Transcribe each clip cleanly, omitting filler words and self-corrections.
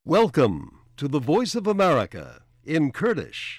Welcome to the Voice of America in Kurdish.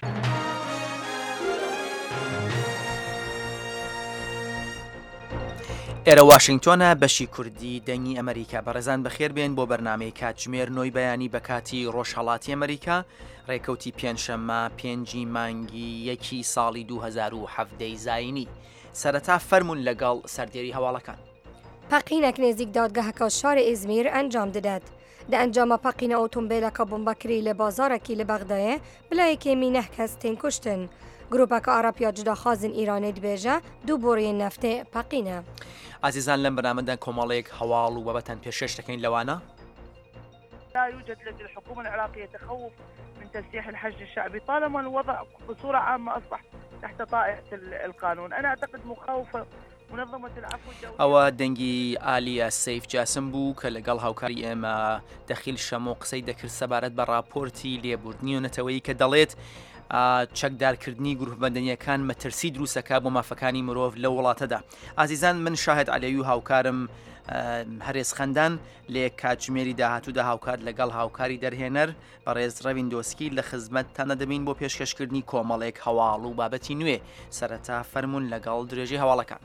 ئێرە واشنگتۆنە بەشی کوردی دەنگی ئەمریکا بەڕێزان بەخێربێن بۆ بەرنامەی کاتژمێر نۆی بەیانی بە کاتی ڕۆژهەڵاتی ئەمریکا ڕێکەوتی پێنجشەممە 5 مانگی 1 ساڵی 2017 زاینی سەرەتا فەرمونون لەگەڵ سەردێری هەواڵەکان. پەقینێک نێزیک دادگەهەکە شارە ئیزمیر ئەنجام دەدات. لە ئەنجامە پەقینە ئۆتۆمبیلەکە بۆمبەکری لە بازارێکی لە بەغدایە بلایەکێمی 9 کەس تێن کوشتن. گروپەکە ئاراپیا جداخوازن ئیرانی دبێژە دوو بۆڕیە نەفتێ پەقینە. عزیزان لەم بەنامەدا کۆمەڵەیەک هەواڵ و بەبەتەن پێشێش دەکەین لەوانە. لا يوجد لدى الحكومة العراقية تخوف من تسليح الحشد الشعبي طالما الوضع بصورة عامة أصبح تحت طائلة القانون. أنا أعتقد مخاوفة منظمة العفو الدولي. ئەوە دەنگی ئالیا سەیف جاسم بوو کە لەگەڵ هاوکاری ئێمە دەخیل شەمۆ قسەی دەکرد سەبارەت بە راپۆرتی لێبوردنی و نەتەوەیی کە دەڵێت چەکدارکردنی گروپ بەندەنیەکان مەترسی دروستەکە بۆ مافەکانی مرۆڤ لە وڵاتەدا. ئازیزان من شاهد عەلەوی و هاوکارم هەرێز خەندان لێ کاتژمێری داهاتوودا هاوکار لەگەڵ هاوکاری دەرهێنەر بەڕێز ڕەویندۆسکی لە خزمەتتانە دەبین بۆ پێشکەشکردنی کۆمەڵێک هەواڵ و بابەتی نوێ. سەرەتا فەرمونون لەگەڵ درێژەی هەواڵەکان.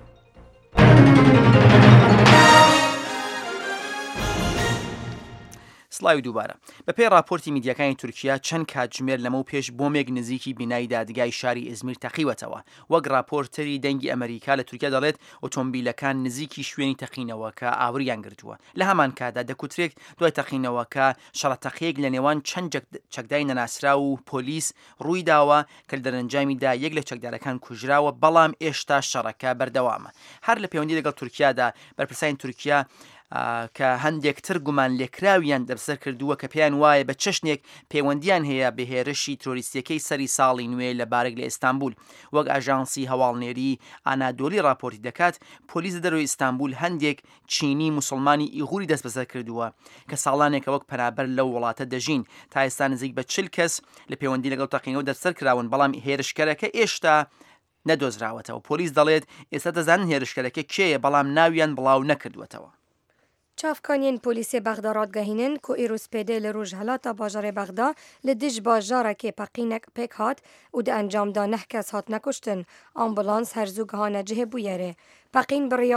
سڵاوی دووبارە بەپێی راپۆرتی میدیاکانی تورکیا چەند کاتژمێر لەمە و پێش بۆمێک نزیکی بینایی دادگای شاری ئیزمیر تەقیوەتەوە. وەک راپۆرتەری دەنگی ئەمریکا لە تورکیا دەڵێت ئۆتۆمبیلەکان نزیکی شوێنی تەقینەوەکە ئاوریان گرتووە. لە هەمان کادا دەکوترێت دوای تەقینەوەکە شەڕەتەقیەک لە نێوان چەند چەکدای نەناسرا و پۆلیس ڕووی داوە کە لە دەرەنجامیدا یەک لە چەکدارەکان کوژراوە بەڵام ئێشتا شەڕەکە بەردەوامە. هەر لە پەیوەندی لەگەڵ تورکیادا بەرپرسانی تورکیا کە هەندێکتر گومان لێکراویان دەبسەر کردووە کە پێیان وایە بە چەشنێک پەیوەندیان هەیە بە هێرشی تۆریستیەکەی سەری ساڵی نوێ لە بارێک لە ئیستانبول. وەک ئاژانسی هەواڵنێری ئانادۆلی راپۆرتی دەکات پۆلیس دەرەوەی ئیستانبول هەندێک چینی موسڵمانی ئیغوری دەست بەسەر کردووە کە ساڵانێکە وەک پەنابەر لەو وڵاتە دەژین. تا ئێستا نزیک بە 40 کەس لە پەیوەندی لەگەڵ تەقینەوە دەرسەر کراون بەڵام هێرشکەرەکە ئێشتا نەدۆزراوەتەوە. پۆلیس دەڵێت ئێستا دەزانن هێرشکەرەکە کێیە بڵام ناویان بڵاو نەکردوەتەوە. چافکانین پۆلیسی بەغدا ڕادگەهینن کە ئیروسپێدە لە ڕۆژهەڵاتە باژارێ بەغدا لە دژ باژارێکی پەقینێک پێک هات و دە ئەنجامدا 9 کەس هات نەکوشتن. ئامبولانس هەرزوو گەهانە جهێ بوویەرێ. پەقین بڕیە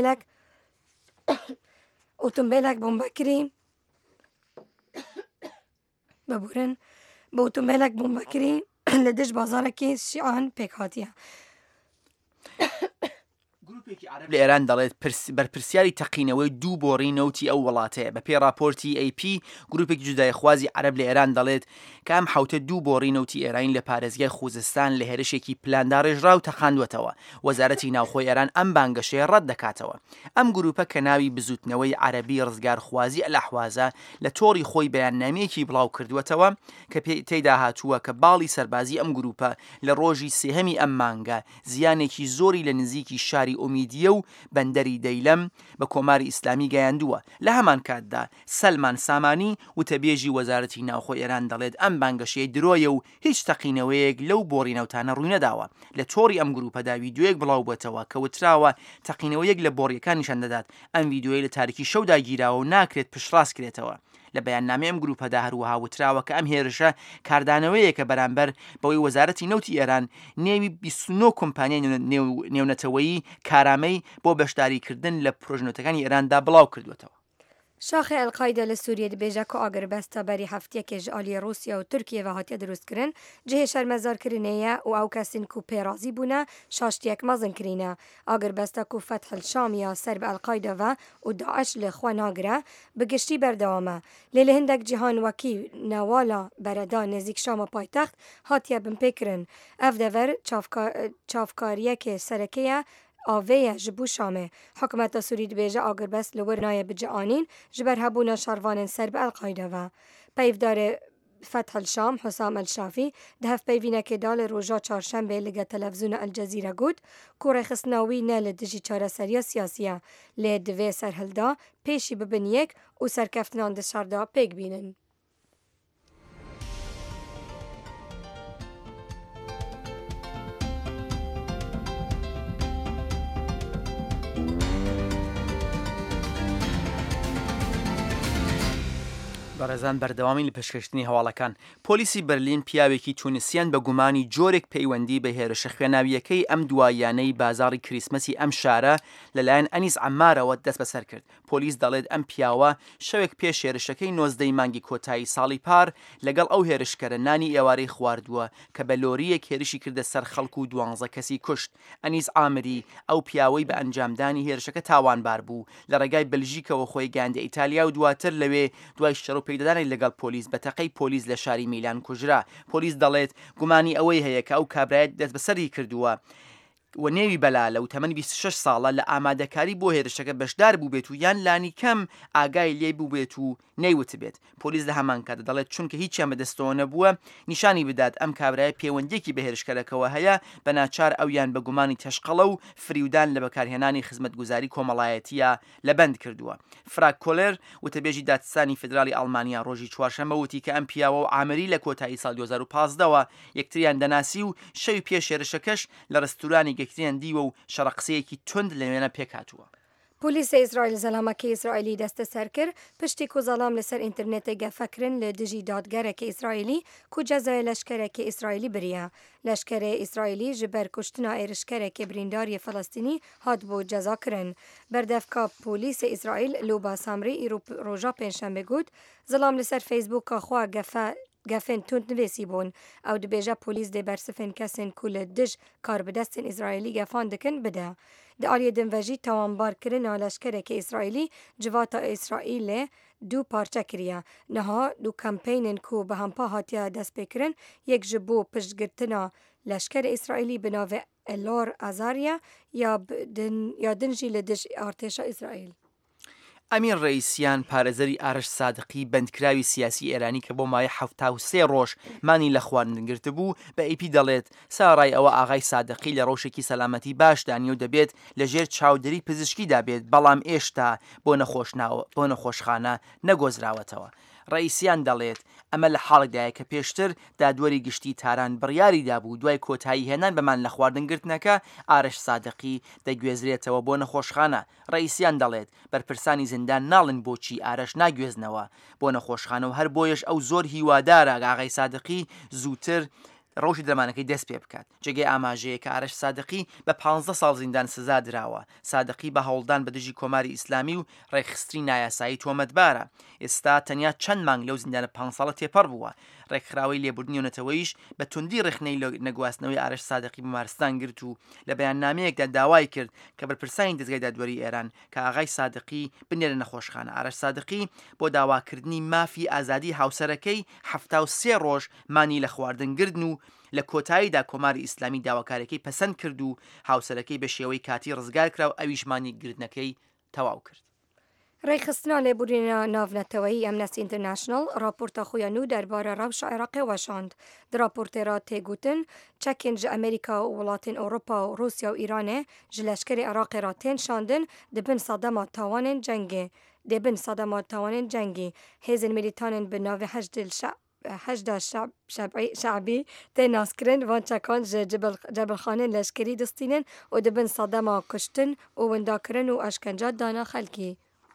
ئۆتۆمبیلێک بۆمبەکری ببورن بە ئۆتۆمبیلێک بۆمبەکری لە دژ بازارێکی شیعان پێک هاتیە. گروپێکی عەرەب لە ئێران دەڵێت بەرپرسیاری تەقینەوەی دوو بۆڕی نەوتی ئەو وڵاتەیە. بە پێی راپۆرتی AP گروپێکی جودایەخوازی عەرەب لە ئێران دەڵێت کە ئەم حوتە دوو بۆڕی نەوتی ئێرانی لە پارێزگای خوزستان لە هێرشێکی پلاندا ڕێژرا و تەقاندوەتەوە. وەزارەتی ناوخۆی ئێران ئەم بانگەشەیە ڕەت دەکاتەوە. ئەم گروپە کە ناوی بزوتنەوەی عەرەبی ڕزگارخوازی ئەلەحوازە لە تۆڕی خۆی بەیاننامەیەکی بڵاو کردووەتەوە کە تێیدا هاتووە کە باڵی سەربازی ئەم گروپە لە ڕۆژی سێهەمی ئەم مانگە زیانێکی زۆری لە نزیکی شاری ئومیدیە و بەندەری دەیلەم بە کۆماری ئیسلامی گەیاندووە. لە هەمان کاتدا سەلمان سامانی وتەبێژی وەزارەتی ناوخۆی ئێران دەڵێت ئەم بانگەشەی درۆیە و هیچ تەقینەوەیەک لەو بۆڕی نەوتانە ڕووی نەداوە. لە تۆڕی ئەم گروپەدا ویدیۆیەک بڵاو بووێتەوە کە وتراوە تەقینەوەیەک لە بۆڕیەکان نیشان دەدات ئەم ویدیۆی لە تاریکی شەودا گیراوە و ناکرێت پشتڕاست کرێتەوە. لە بەیاننامەی ئم گروپەدا هەروەها وتراوە کە ئەم هێرشە کاردانەوەیەکە بەرامبەر بەوەی وەزارەتی نەوتی ئێران نێوی 29 کۆمپانیای نێونەتەوەیی کارامەی بۆ بەشداریکردن لە پرۆژنۆتەکانی ئێراندا بڵاو کردوێتەوە. شاخی ئەلقایدا لە سووریە دەبێژە کە ئاگربەستە بەری هەفتەیەکێژ ئالیە رووسیا و تورکیە بە هاتیە دروستکردن جهێ شەرمەزارکردنەیە و ئەو کەسین و پێرازی بوونە شاشتیەک مەزنکرینە. ئاگربەستە و فەتحل شامیە سەر بە ئەلقایدەوە و داعش لە خوا ناگرە بگشتی بەردەوامە. لێ لە هەندێک جیهان وەکی ناواڵە بەرەدا نێزیک شامە پایتەخت هاتیە بنپێکردن. ئەف دەڤەر چاوکاریەکێ سەرەکەیە ئاوەیە ji bo Şamê. Hikûmeta Sûrî dibêje agiribest li wir naye biceanîn ji ber hebûna şervanên ser bi Elqayde ve. Peyvdarê Fethel Şam Husam El-Şafî di hevpeyvînekê da li roja çarşembê li gel televîzyona El Cezîre got ku rêxistina wî ne li dijî çareseriya siyasî ye. Lê divê serhilda pêşî bibin yek û serkeftinan dışarda pêk bînin. بەڕێزان بەردەوامی لە پێشکەشتنی هەواڵەکان پۆلیسی بەرلین پیاوێکی تونسیان بە گومانی جۆرێک پەیوەندی بە هێرشە خوێناویەکەی ئەم دوایانەی بازاڕی کریسمەسی ئەم شارە لەلایەن ئەنیس عەمارەوە دەست بەسەر کرد. پۆلیس دەڵێت ئەم پیاوە شەوێک پێش هێرشەکەی 19 مانگی کۆتایی ساڵی پار لەگەڵ ئەو هێرشکەرە نانی ئێوارەی خواردووە کە بە لۆریەک هێرشی کردە سەر خەڵک و 12 کەسی کوشت. ئەنیس عامری ئەو پیاوەی بە ئەنجامدانی هێرشەکە تاوانبار بوو لە ڕێگای بلژیکەوە خۆی گاندە ئیتالیا و دواتر لەوێ دوای شەڕ و پەیدادانی لەگەڵ پۆلیس بە تەقەی پۆلیس لە شاری میلان کوژرا. پۆلیس دەڵێت گومانی ئەوەی هەیە کە ئەو کابرایەت دەست بەسەری کردووە و نێوی بەلالە و تەمەنی 26 ساڵە لە ئامادەکاری بۆ هێرشەکە بەشدار بوو بێت و یان لانی کەم ئاگای لێ بوو بێت و نەیوت بێت. پۆلیس لە هەمان کاتە دەڵێت چونکە هیچیان بەدەستەوە نەبووە نیشانی بدات ئەم کابرایە پەیوەندێکی بە هێرشکەرەکەوە هەیە بە ناچار ئەویان بە گومانی تەشقەڵە و فریودان لە بەکارهێنانی خزمەتگوزاری کۆمەڵایەتیە لە بەند کردووە. فراک کۆلێر وتەبێژی دادستانی فدرالی ئەڵمانیا ڕۆژی چوارشەمە وتی کە ئەم پیاوە و عامری لە کۆتایی ساڵ 2015ەوە یەکتریان دەناسی و شەوی پێش هێرشەکەش لە ڕستورانی گەکتریان دیوە و شەڕە قسەیەکی تند لەوێنە پێکهاتووە. پۆلیسە ئیسرائیل زەلامەکەی ئیسرائیلی دەستە سەر کرد پشتی کو زەڵام لەسەر ئینترنێتە گەفەکردن لە دژی دادگەرێکی ئیسرائیلی کو جەزای لەشکرێکی ئیسرائیلی بریە. لەشکرە ئیسرائیلی ji ber کوشتنا êrişkerekê birîndariyê Felastînî hat bû cezakirin. Berdevka polîsê İsraîl Luba Samrî îro roja pênşembe got zilam li ser Facebooka xwe gefên tund nivêsî bûn. Ew dibêje polîs dê bersifên kesên ku li dij karbidestên İsraîlî gefan dikin bide. Di aliyê din ve jî tawanbarkirina leşkerekê İsraîlî civata İsraîlê du parça kiriye. Niha du kampênên ku bi hempa hatiye destpêkirin yek ji bo piştgirtina leşkerê İsraîlî bi navê Elor Azariya ya din jî li dij artêşa İsraîl. ئەمین ڕئیسیان پارێزەری ئارش سادقی بەندکراوی سیاسی ئێرانی کە بۆ مایە 73 ڕۆژ مانی لە خواردنگرت بوو بە ئیپی دەڵێت ساڕای ئەوە ئاغای سادقی لە ڕۆژێکی سەلامەتی باشدانی و دەبێت لەژێر چاودێری پزیشکیدا بێت بەڵام ئێشتا بۆ نەخۆشخانە نەگۆزراوەتەوە. ڕئیسیان دەڵێت ئەمە لە حاڵێکدایە کە پێشتر دادوەری گشتی تاران بڕیاریدا بوو دوای کۆتایی هێنان بەمان لە خواردنگرتنەکە ئارش سادقی دەگوێزرێتەوە بۆ نەخۆشخانە. ڕئیسیان دەڵێت بەرپرسانی زیندان ناڵن بۆچی ئارش ناگوێزنەوە بۆ نەخۆشخانە و هەر بۆیش ئەو زۆر هیوادارە ئاغای سادقی زووتر ڕۆژی دەمانەکەی دەست پێ بکات. جێگەی ئاماژەیە کە ئارش سادقی بە 15 ساڵ زیندان سزا درراوە. سادقی بە هەوڵدان بە دژی کۆماری ئیسلامی و ڕێکخستری نایاسایی تۆمەتبارە. ئێستا تەنیا چەند مانگ لەو زیندانە 5 ساڵە تێپەڕ بووە. ڕێکخراوی لێبوردنی و نەتەوەیش بە توندی ڕێخنەی نەگواستنەوەی ئارش سادقی بمارستان گرت و لە بەیاننامەیەکدا داوای کرد کە بەرپرسانی دەستگای دادوەری ئێران کە ئاغای سادقی بنێرە نەخۆشخانە. ئارش سادقی بۆ داواکردنی مافی ئازادی هاوسەرەکەی 73 ڕۆژ مانی لە خواردنگردن و لە کۆتاییدا کۆماری ئیسلامی داواکارەکەی پەسەند کرد و هاوسەرەکەی بە شێوەی کاتی ڕزگار کرا و ئەویشمانی گردنەکەی تەواو کرد. ڕێکخستنا لێبوورینە ناونەتەوەیی ئەمنەستی ئینتەرناشنڵ راپۆرتە خۆیان و دەربارە ڕەوشە عێراقی وەشاند. Di raportêra têgotin çekên ji Amerîka û welatên Ewropa û Rûsya û Îranê ji leşkerê Iraqê re tên şandin dibin sedema tawanên cengê. Dêbin sedema tawanên cengî. Hêzên milîtanên bi navê Hejda Şeعبî tên naskirin van çekan ji cebelxanên leşkerî distînin û dibin sedema kuştin û windakirin û eşkence dana xelkî.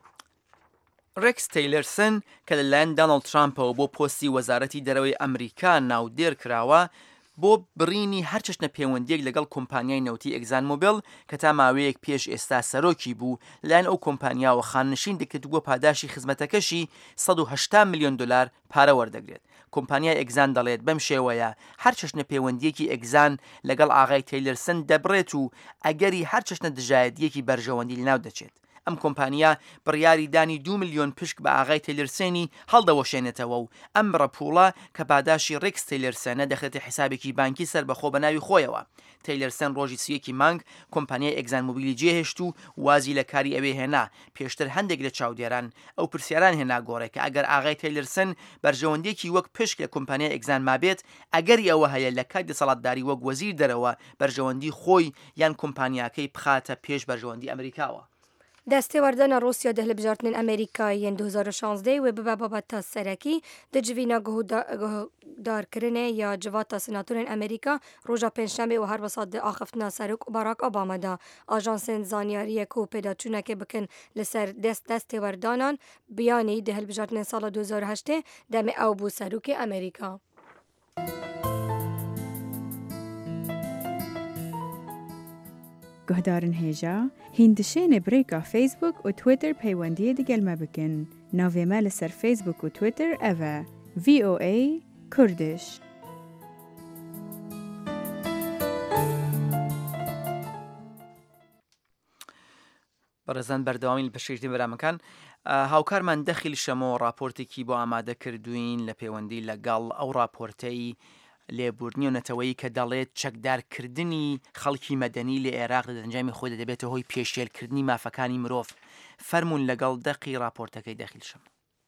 ڕێکس تەیلەرسن کە لەلایەن دانڵد ترامپەوە بۆ پۆستی وەزارەتی دەرەوەی ئەمریکا ناودێر کراوە بۆ بڕینی هەر چەشنە پەیوەندیەک لەگەڵ کۆمپانیای نەوتی ئەگزان مۆبیل کە تا ماوەیەک پێش ئێستا سەرۆکی بوو لەلایەن ئەو کۆمپانیاوە خاننشین دەکرد بۆ پاداشی خزمەتەکەشی 180 میلیۆن دلار پارە وەردەگرێت. کۆمپانیای ئەگزان دەڵێت بەم شێوەیە هەر چەشنە پەیوەندیەکی ئەگزان لەگەڵ ئاغای تەیلەرسن دەبڕێت و ئەگەری هەر چەشنە دژایەتیەکی بەرژەوەندی لەناو دەچێت. ئەم کۆمپانیا بڕیاری دانی 2 میلیۆن پشک بە ئاغای تەیلەرسێنی هەڵدەوەشێنێتەوە و ئەم ڕەپوڵە کە پاداشی ڕێکس تەیلەرسەنە دەخێتە حسابێکی بانکی سەربەخۆ بە ناوی خۆیەوە. تەیلەرسەن ڕۆژی سویەکی مانگ کۆمپانیای ئەگزان موبیلی جێهێشت و وازی لە کاری ئەوێ هێنا. پێشتر هەندێک لە چاودێران ئەو پرسیاران هێنا گۆڕێ کە ئەگەر ئاغای تەیلەرسن بەرژەوەندێکی وەک پشک لە کۆمپانیای ئەگزان مابێت ئەگەری ئەوە هەیە لە کات دەسەڵاتداری وەک وەزیر دەرەوە بەرژەوەندی خۆی یان کۆمپانیاکەی بخاتە پێش بەرژەوەندی ئەمریکاوە. دەستێوەردەنا رووسیا دە هەڵبژارتنên ئەمریکایên 2016 wê bibe babeta serekî di civîna guhdarkirinê ya civata senatörên Amerîka roja pênşemê û her wisa di axiftina Serok Barack Obama da. Ajansên zanyariyê ku pêdaçûnekê bikin li ser destêwerdanan biyanî di hەڵbژartnên sala 2008 demê ew bû Serokê Amerîka. گهدارن هێژا هیندشێنێ برێکا فیسبوک و تویتر پەیوەندیە دیگەلمە بکن. ناوێمە لەسەر فیسبوک و تویتر ئەڤە VOA کوردش. بەڕێزان بەردەوامی پێشکەشتی بەرامەکان هاوکارمان دەخیل شەمەوە راپۆرتێکی بۆ ئامادە کردوین لە پەیوەندی لەگەڵ ئەو راپۆرتەی لێبوردنی و نەتەوەی کە دەڵێت چەکدارکردنی خەڵکی مەدەنی لە عێراق لە دەنجامی خۆی دەبێتە هۆی پێشێلکردنی مافەکانی مرۆڤ. فەرمونون لەگەڵ دەقی راپۆرتەکەی دەخیل شەم.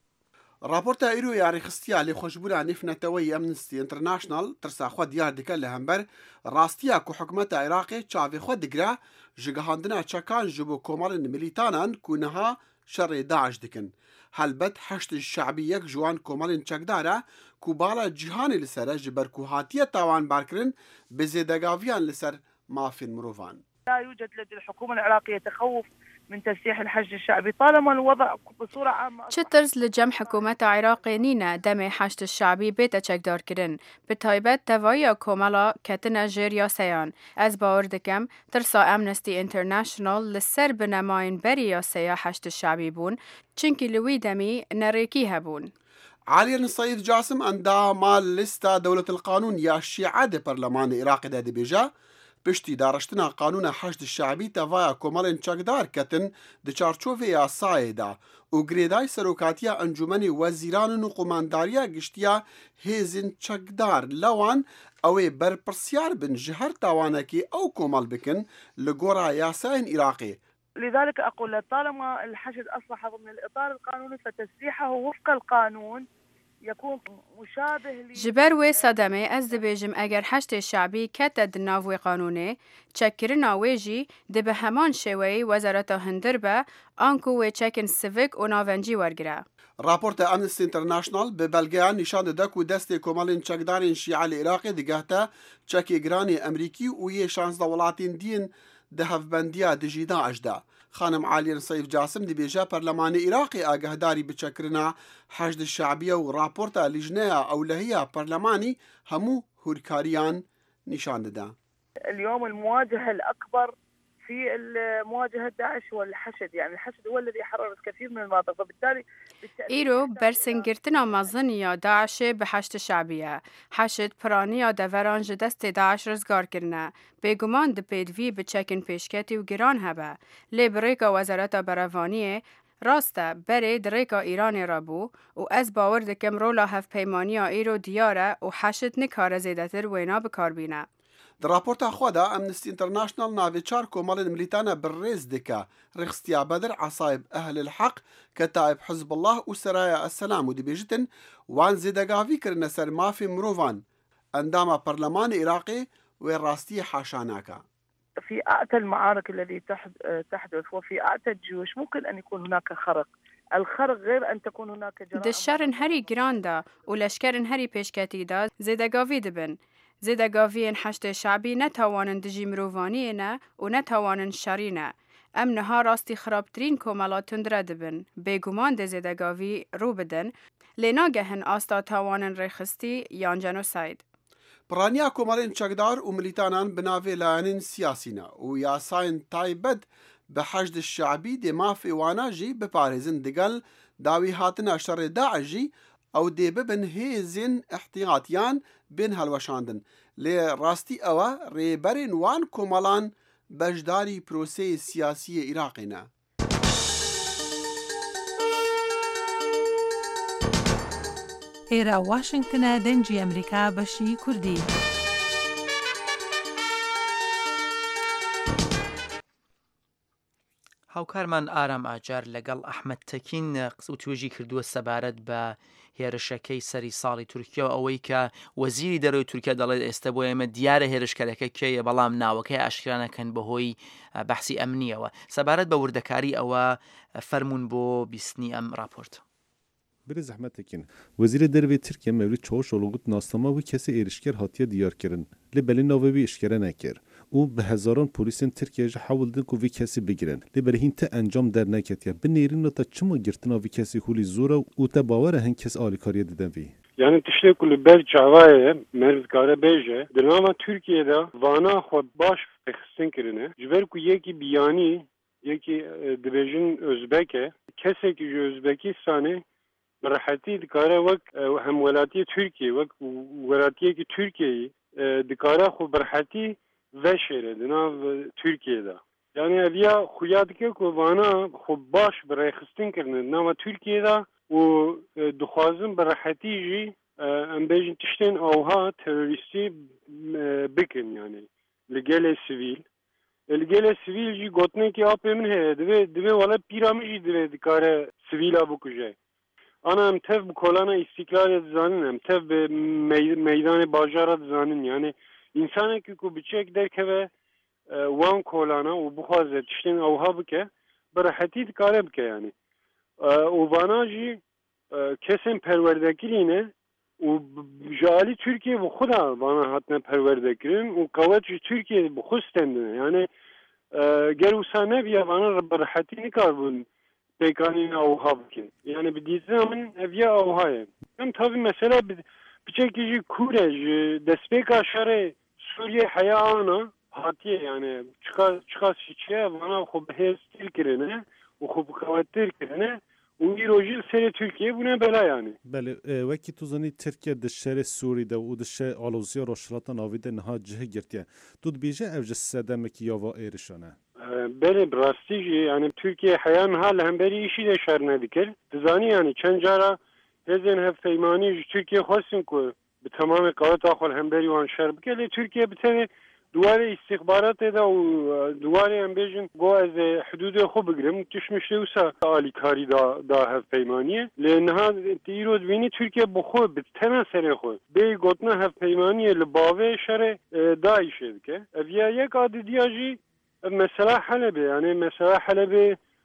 راپۆرتە ئیرۆ یاریخستیا لێخۆشبوورە نیفنەتەوەی ئەمنستی ئینتەرناشنال ترساخوا دیار دکە لە هەمبەر ڕاستیە کو حکومەتە عێراقێ چاوێخوا دگرا ji gihandina çekan ji bo komalên milîtanan ku niha şerê Daeş dikin. Helbet heştê şeعبî yek ji wan komalên çekdar e ku bala cîhanê li ser e ji ber ku hatiye tawanbarkirin bi zêdegaviyan li ser mafên mirovan. لا يوجد لدى الحكومة العراقية تخوف من تسييح الحشد الشعبي طالما الوضع بصورة عامة. چترز لجم حکومت عراقی نینه دم حشد الشعبی بیت چکدار کرن. به تایبت توایی کومالا کتن جریا سیان. از باور دکم ترسا امنستی انترنشنال لسر بنماین بری یا سیا حشد الشعبی بون چنکی لوی دمی نریکی هبون. عاليا السيد جاسم اندام لستا دولة القانون يا الشيعة دي برلمان العراقي دي بيجا پشتی دارشتنا قانون حشد الشعبی تاوای کومالین چکدار کتن د چارچوبه یاسای دا او گریدای سروکاتیا انجمن وزیران و قمانداریا گشتیا هیزن چکدار لوان اوی برپرسیار بن جهر تاوانکی او کومال بکن لگورا یاساین عراقی. لذلك أقول طالما الحشد أصبح ضمن الإطار القانوني فتسريحه وفق القانون يكون مشابه جبر و صدمه از دبیجم اگر حشد شعبی کت دناوی قانونه چکرنا ویجی ده به همان شوی وزارت هندر به آنکو و چکن سیویک و ناونجی ورگره. راپورت امنستی انترناشنال به بلگیان نشان داد که دست کومالین چکدارین شیعه العراقی دگهتا چکی گرانی امریکی و یه 16 ولاتین دین ده هفبندیا دجیدا اجدا. خانم عالية صيف جاسم دي بيجا برلمان عراقي آگهداري بچكرنا حشد الشعبية و راپورتا لجنة أولهية برلماني همو هوركاريان نشان دادا. اليوم المواجهة الأكبر في مواجهة داعش والحشد، يعني الحشد هو الذي حرر كثير من المناطق، فبالتالي ایرو برسنگرتنا مزنیا داعش به حشد شعبیه. حشد پرانیا دورانج دست داعش رزگار کرنه. بگمان د پیدوی به چکن پیشکتی و گران هبه. لی بریکا وزارت براوانیه راسته بری دریکا ایران رابو و از باور دکم رولا هف پیمانیا ایرو دیاره و حشد نکار زیدتر وینا بکار بینه. در راپورتا خوادا امنستی انترناشنال ناوی 4 کومالین ملیتانا بالريز دكا رخصتيا بدر عصايب أهل الحق كتائب حزب الله وسرايا السلام ودي بيجتن وان زيدقافي كرنا سر مافي مروفان انداما برلمان عراقي والراستي حاشاناكا. في أعتى المعارك الذي تحدث وفي أعتى الجيوش ممكن أن يكون هناك خرق. الخرق غير أن تكون هناك جرائم. دشرن هری گراندا و لشکرن هری پیشکتی دا زیدقافی دبن. زیدگاوین حشد شعبی نتوانند دجی مروفانی نه و نتوانند شری نه. ام نها راستی خرابترین کومالات تندره دبن. بگمان ده زیدگاوی رو بدن. لناگهن آستا توانن رخصتی یان جنوساید. برانیا کومالین چکدار و ملیتانان بناوی لانین سیاسینا و یاساین تایبد به حشد الشعبی ده مافی وانا جی بپارزن دگل داوی هاتنا شر داعجی او دی ببن هیزین احتیاطیان بین هلوشاندن لی راستی اوه ریبرین وان کومالان بجداری پروسه سیاسی عراقی نه. ئێرە واشنگتنە دەنجی ئەمریکا بەشی کوردی. هاوکارمان ئارام ئاجار لەگەڵ ئەحمەد تەکین قسە و توێژی کردووە سەبارەت بە هێرشەکەی سەری ساڵی تورکیا و ئەوەی کە وەزیری دەرەوەی تورکیا دەڵێت ئێستا بۆ ئێمە دیارە هێرشکەرەکە کێیە بەڵام ناوەکەی ئاشکرانەکەن بەهۆی بەحسی ئەمنیەوە. سەبارەت بە وردەکاری ئەوە فەرمون بۆ بیستنی ئەم راپۆرت. بری زحمتکن وزیر دروی ترکیه مولود چاوشولو گوت ناسنامه و کسی ایرشکر هاتیه دیار کرن لی بلی ناوه وی اشکره نکر او به هزاران پلیسین ترکیه جا حاول دن که وی کسی بگیرن لی بلی هین تا انجام در نکتیه بنیرین تا چما گرتنا وی کسی خولی زوره و تا باوره هن کس آلیکاریه دیدن وی yani tişte kulü bel çavaye mervkare beje dinama Türkiye'de vana xwe baş xistin kirine jiber ku yeki biyani yeki dibejin Özbeke keseki ji Özbekistan'ı merhati dikare vek hem welatiye Türkiye vek welatiye ki Türkiye'yi dikare xwe berhati veşere dinav Türkiye'de yani eviya xuyadike ku vana xwe baş berxistin kirine dinama Türkiye'de و دخوازم براحتی جی ام بیجن تشتین اوها تروریستی بکن یعنی لگل سیویل جی گوتنه کی آپ من ہے دوی والا پیرامی جی دوی دکاره سیویلا بکجه انا ام تف بکولانا استقلال زانن ام تف میدان باجارا زانن yani insana ki ku biçek derke ve wan kolana و بخوازه تشتین اوها بکه براحتی دکاره بکه yani اوباناجی کسیم پروردگیرینه و جالی ترکیه و خدا وانا هاتنه پروردگیرین و قوتش ترکیه بخستندنه yani گروسانه بیا وانا برحتی نکاربون پیکانین اوها بکن yani bir dizi zaman evya اوهایه hem tabi mesela bir çekici kurej despek aşarı Suriye hayana hatiye yani çıkas şiçiye vana xub hestil kirene و خب قوتر کنه اون روزی سر ترکیه بونه بلا yani. بله وکی تو زنی ترکیه دشهر سوری ده و دشهر آلوزیا راشلاتان آویده نها جه گرتیه دود بیجه اوج سدمه کی یاوا ایرشانه بله براستیجی yani Türkiye hayan hal hem beri işi de şerine dikir. Dizani yani çend jara hezin hef feymani Türkiye xwasin ku bi tamamı qavat axol hem beri wan şer bikele Türkiye bitene دواره استخبارات ده و دواره هم بیشن گو از حدود خوب بگیرم تشمش لوسا عالی کاری دا هف پیمانیه لنها تیروز بینی ترکیه بخو بتنا سر خو بی گوتنا هف پیمانیه لباوه شر دایشه که اویا یک عادیاجی مثلا حلبه yani mesela حلبه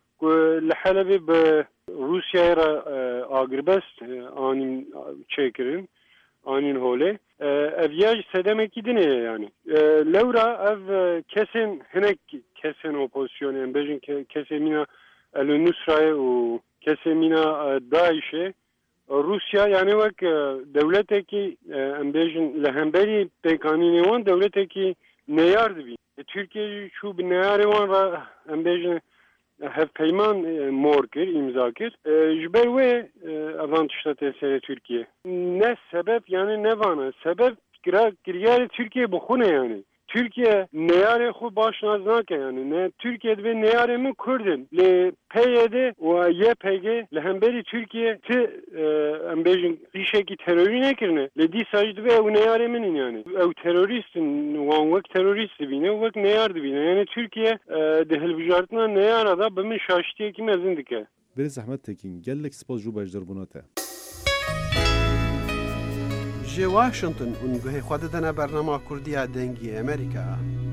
لحلبه به روسیه را آگربست آنین چکرین آنین هوله اویاج سدمکی دینه yani لورا ev kesin hinek kesin opozisyon yani bejin kesemina el Nusra'ya o kesemina Daesh'e Rusya yani bak devleteki bejin lehemberi pekanine wan devleteki ne yardı bi Türkiye şu bir ne yarı wan bejin هف پیمان مورکر امضا کرد جبر و avantajta tesere Türkiye ne sebep yani ne vana sebep kiriyar Türkiye bukhune yani Türkiye neyare xu başnaz nake yani ne Türkiye ve neyare mi kurdin le PYD ve YPG le hemberi Türkiye ti ambejin işeki terörü ne kirne le di sajdı ve neyare minin yani ev teröristin wanwek terörist bine vek neyar bine yani Türkiye de helbijartna neyara da bimin şaştiye ki mezindike بری زحمت تکین گلک سپاس جو بجدر بوناته جی واشنطن اون گوه خود دنه برنامه کردی دنگی امریکا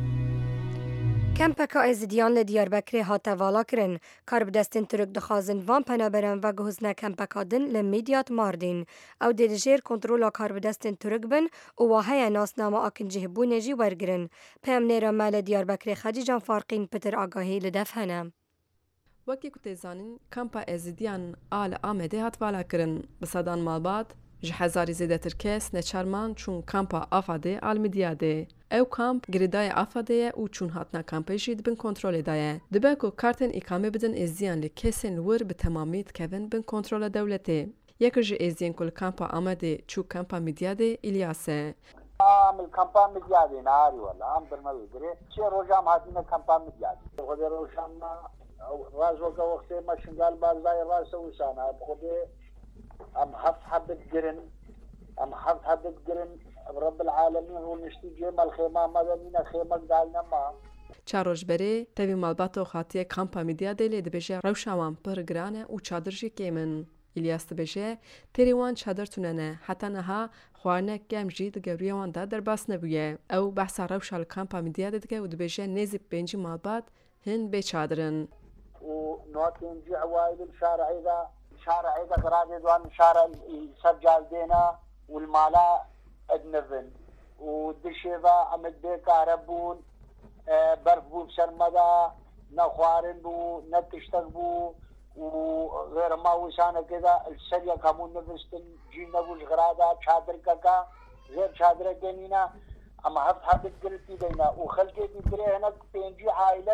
کمپکا ازدیان لدیاربکر هاته والا کرن کار بدستین ترک دخوازن وان پنابرن و گهزنه کمپکا دن لمیدیات ماردین او دیدجیر کنترولا کار بدستین ترک بن و واهی ناسنامه آکن جهبونه جی ورگرن پیم نیرا مال دیاربکر خدی جان فارقین پتر آگاهی لدفهنه وەکی کوتێزانین کەمپا ئێزیدیان ئا لە ئامێدێ هاتوالاکردن بە سەدان ماڵبات ji hezarî zêdetir kes neçarman çûn kampa Afadê Almidiyadê. Ew kamp girêdayê Afadê ye û çûn hatna kampê jî dibin kontrolê da ye. Dibe ku kartên îkamê bidin êziyan li kesên wir bi temamî dikevin bin kontrola dewletê. Yekir ji êziyên ku li kampa Amedê çû kampa Midyadê İlyas e. kampa Midyadê nahari wala am birme wêgirê çê rojam hatine kampa Midyadê. Xwedê rojama raz weke wextê me şingal barzayê rast wîsana xwedê ام حفظ حبت جرن ام حفظ حبت جرن رب العالمين ونشتي جيم الخيمة مدنينا خيمة قالنا ما چارۆژبەرێ تەوی ماڵباتەوە خاتیە کامپا میدیادێ لێ دەبێژێ ڕەوشاوان پڕ گرانە و چادرژی کێمن. ئیلیاس دەبێژێ تێریوان چادر تونەنە حتا نەها خواردنێک گەمژی دگەوریەواندا دەرباس نەبوویە. ئەو بەحسا ڕەوشا لە کامپا میدیادە دەکە و دەبێژێ نێزی پێنجی ماڵبات هەن بێ چادرن. ونوع پێنجی عوایل شارعیدا غراضي دوان شارع سجال دينا والمالا ادنفن ودشيفا عمد بيك عربون برف بو بسرمدا نخوارن بو نتشتك بو وغير ما وسانا كذا السريا كمون نفستن جينا بو الغراضة شادر كاكا غير شادر دينينا اما هفت حبت قلتي دينا وخلقي دي بري هناك بينجي عائلة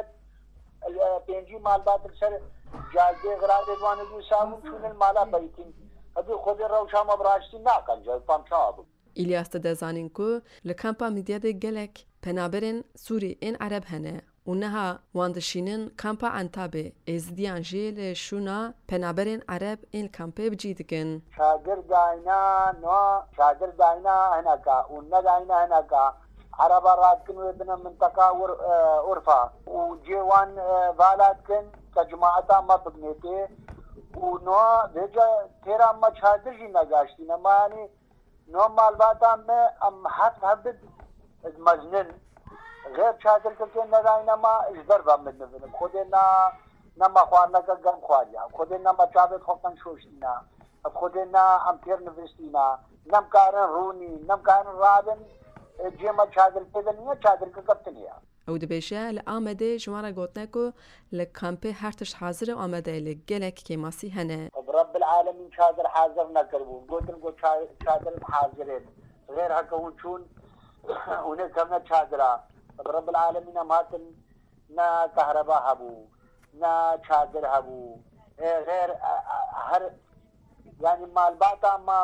بينجي مالبات السر جالدي غراضي دوان دو سامون شون المالا بيتين هدو خود روشا مبراشتي ناكن جاي فام شابو ئیلیاس دەزانین کو لە کامپا میدیادێ gelek پەنابەرên Sûrî ên Ereb hene û neha wan dişînin kampa Entabê êzidiyan jê lê şûna penaberên Ereb ên kampê bicî dikin. شاگرد داینا نو شاگرد داینا هناكا وندا داینا هناكا عربا راتكن وبنا منطقة عرفة وجيوان بالاتكن كجماعتا ما بقنيتي ونو ديجا تيرا ما شادرجي نگاشتي نماني نو مالباتا ما ام حد حبد مزنن غير شادر كن نداینا ما اجبر بامد نفنم خودنا نما خوارنا كم خواريا خودنا ما چابت خوفن شوشتنا خودنا امپیر نوستینا نمکارن رونی نمکارن رادن جیما چادر پیدنیه چادر کپتنیه. او دبیشه لآمده جوارا گوتنکو لکامپی هر تش حاضر و آمده لگلک که ماسی هنه. رب العالمین چادر حاضر نکربون گوتن گو چادر حاضرین غیر هکون چون اونه کمنا چادرا رب العالمین هم هاتن نا کهربا هبو نا چادر هبو غير هر يعني مالباتا ما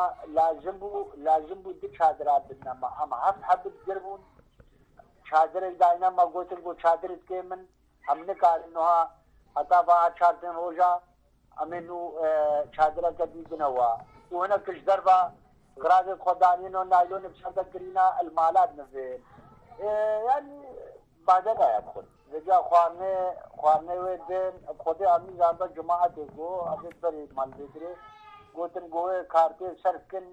لازم بو دي چادرات بدنا ما هم هفت حبت جربون چادر داینا ما گوتن گو چادرت که من हमने कहा अता वहाँ 4 दिन हो जा हमें नु चादरा कभी दिन हुआ तो है ना कुछ दरबा غراض خداني نو نايلون بشدة كرينا المالات نزل يعني بعدين يا أخوان رجع خوانه وين خودي أمي زانبا جماعة ديكو أبي بري مال بيتري قوتن قوه كارتي سركن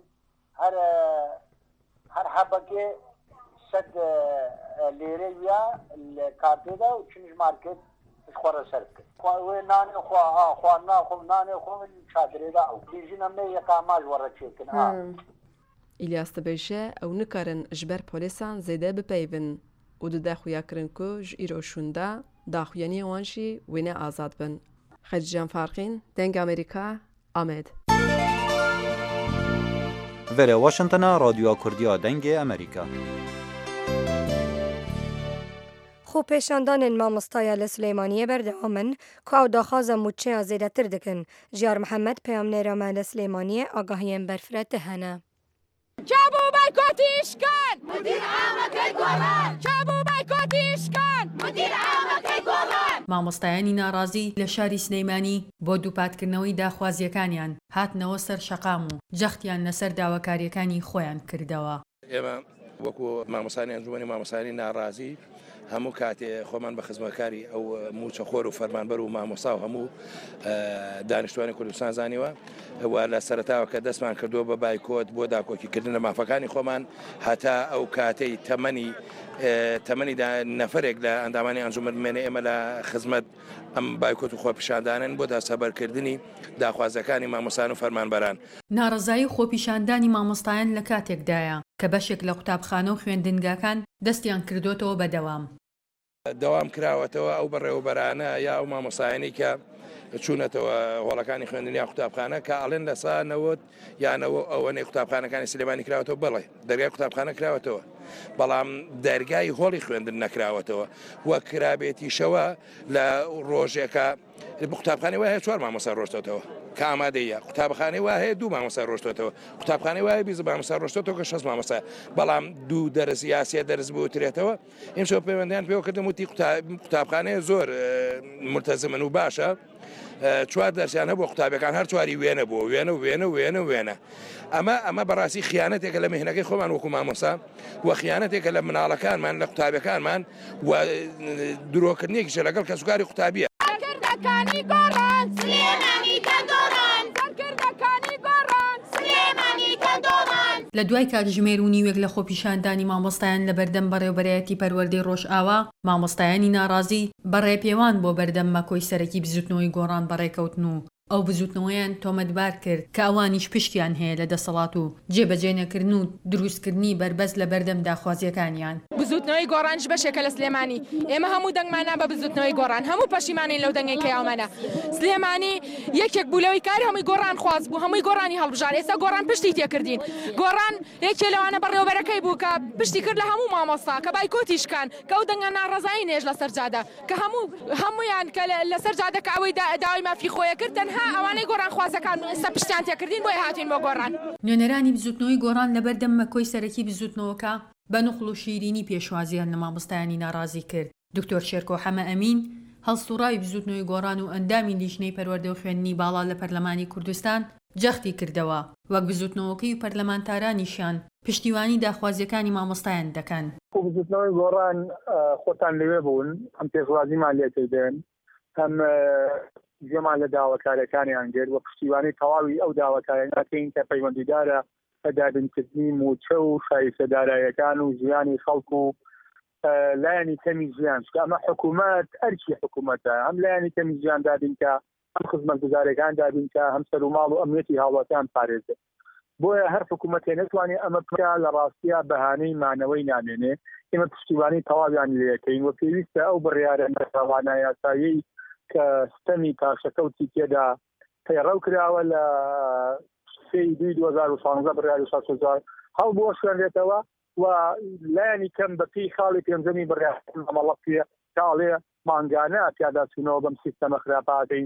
هر حبكي سد ليري ويا الكارتي دا وشنش ماركت خورا سركن خواه ناني خوانا خو ناني خو شادري دا بيجينا مي يقاماج ورا چيكن ئیلیاس دەبێژێ ئەو نکارن ژبەر پۆلیسان زێدە بپەیون و دەداخویاکردن کو ژ ئیرۆشوندا داخوێنی وانشی وێنە ئازاد بن. خەجیان فارقین دەنگ ئەمریکا ئامێد. Vere Washingtona Radyoya Kurdiya Dengê Amerîka. خو پیشاندان مامۆستایە لە سلەیمانیە بەردەوامن کو ئەو داخوازە موچەیە زێدەتر دکن. ژیار محەممەد پەیامنێرەمە لە سلەیمانیە ئاگاهیان بەرفرەتە هەنە. چابوو بایکۆتیشکن مدیر عامەکەی گۆڕان چابوو بایکۆتیشکن مدیر عامەکەی گۆڕان. مامۆستایانی ناڕازی لە شاری سلەیمانی بۆ دووپاتکردنەوەی داخوازیەکانیان هاتنەوە سەر شەقام و جەختیان لەسەر داواکاریەکانی خۆیان کردەوە. ئێمە وەکو مامۆستانی ئەنجومەنی مامۆستانی ناڕازی هەموو کاتێ خۆمان بە خزمەکاری ئەو موچەخۆر و فەرمانبەر و مامۆستا و هەموو دانیشتوانی کوردستان زانیوە و لە سەرەتاوە کە دەستمان کردووە بە بایکۆت بۆ داکۆکیکردن لە مافەکانی خۆمان هەتا ئەو کاتەی تەمەنی نەفرێک لە ئەندامانی ئەنجومەن بمێنێ ئێمە لە خزمەت ئەم بایکۆت و خۆپیشاندانن بۆ داسەبەرکردنی داخوازەکانی مامۆستان و فەرمانبەران. ناڕزایی خۆپیشاندانی مامۆستایان لە کاتێکدایە کە بەشێک لە قوتابخانە و خوێندنگاکان دەستیان کردوتەوە بەدەوام. دەوام کراوەتەوە ئەو بەڕێوەبەرانە یا ئەو مامۆستایانی کە چوونەتەوە هۆڵەکانی خوێندنیا قوتابخانە کە ئەڵێن لەسا نەوت یانەوە ئەوەنەی قوتابخانەکانی سلێمانی کراوەتەوە بڵێ دەرگای قوتابخانە کراوەتەوە بەڵام دەرگای هۆڵی خوێندن نەکراوەتەوە وە کرابێتیشەوە لە ڕۆژێکە قوتابخانەی وایە 4 مامۆستا ڕۆژتەوە کە ئامادەیە قوتابخانەی وا هەیە 2 مامۆستا ڕۆشتێتەوە قوتابخانەی وایە 20 مامۆستا ڕۆشتێتەوە کە 6 مامۆستا بەڵام 2 دەرس یاسیە دەرس بوترێتەوە ئێمشەوە پەیوەندیان پێوە کردم وتی قوتابخانەیە زۆر مرتەزمن و باشە 4 دەرسیان هەبوو قوتابەکان هەر 4 وێنە بووە وێنە ئەمە بەڕاستی خیانەتێکە لە مهنەکەی خۆمان وەکو مامۆستا و خیانەتێکە لە مناڵەکانمان لە قوتابەکانمان و درۆکردنێکیشە لەگەڵ کەسوکاری قوتابیە. سەرکردەکانی گۆڕان سلێمانی کەندۆڵان سەرکردەکانی گۆڕان سلێمانی کەندۆڵان. لە دوای کاتژمێر و نیوێک لە خۆپیشاندانی مامۆستایان لە بەردەم بەڕێوەبەرایەتی پەروەردەی ڕۆژئاوا مامۆستایانی ناڕازی بەڕێپێوان بۆ بەردەم مەکۆی سەرەکی بزوتنەوەی گۆڕان بەڕێکەوتن و ئەو بزوتنەوەیان تۆمەتبار کرد کە ئەوانیش پشتیان هەیە لە دەسەڵات و جێبەجێنەکردن و دروستکردنی بربەست لە بەردەم داخوازیەکانیان. بزوتنەوەی گۆڕانش بەشێکە لە سلێمانی ئێمە هەموو دەنگمانە بە بزوتنەوەی گۆڕان هەموو پەشیمانین لەو دەنگی کەیاومانە سلێمانی یەکێک بوولەوەی کاری هەمووی گۆڕان خواست بوو هەمووی گۆڕانی هەڵبژار ئێستا گۆڕان پشتی تێکردین گۆڕان یەکێ لەوانە بەڕێوەبەرەکەی بوو کە پشتی کرد لە هەموو مامۆستا کە بایکۆتیشکان کە ئەو دەنگە ناڕەزایی نێژ لە سەرجادە کە هەمویان کە لە سەرجادە کە ئەوەی داوای مافی خۆیە کرد تەنها ئەوانەی گۆڕان خوازەکان ئێستا پشتیان تێکردین بۆی هاتین بۆ گۆڕان. نوێنەرانی بزوتنەوەی گۆڕان لە بەردەم مەکۆی سەرەکی بزوتنەوەکە بە نوقڵ و شیرینی پێشوازیان لە مامۆستایانی ناڕازی کرد. دکتۆر شێرکۆ حەمە ئەمین هەڵسوڕاوی بزوتنەوەی گۆڕان و ئەندامی لیژنەی پەروەردە و خوێندنی باڵا لە پەرلەمانی کوردستان جەختی کردەوە وەک بزوتنەوەکەی و پەرلەمانتارانیشیان پشتیوانی داخوازیەکانی مامۆستایان دەکەن. بزوتنەوەی گۆڕان خۆتان لەوێ بوون ئەم پێشوازیمان لێکردن هەم گوێمان لە داواکاریەکانیان گرت و پشتیوانی تەواوی ئەو داواکاریانەکەین کە پەیوەندیدارە بە دابینکردنی موچە و شایستەداراییەکان و ژیانی خەڵک و لایەنی کەمی ژیان چکە ئەمە حکوومەت ئەرکی حکوومەتە هەم لایەنی کەمی ژیان دابین کە هەم خزمەتگوزارەکان دابین کە هەم سەر و ماڵ و ئەمنیەتی هاوڵاتیان پارێزێت بۆیە هەر حکوومەتێ نەتوانێت ئەمە بکە لە ڕاستیە بەهانەی مانەوەی نامێنێ ئێمە پشتیوانی تەواویان لێەکەین و پێویستە ئەو بڕیارە نەتەوانە یاسایی کە ستەمی پاشەکەوتی تێدا پەیڕەو کراوە لە 2016 بڕیاری 60,000 هەڵ بۆ شوێنرێتەوە و لایەنی کەم بە پێی خاڵی پێنجەمی بڕیاری ئەمەڵە پێ کاڵێ مانگانە پیادا چوونەوە بەم سیستەمە خراپەکەین.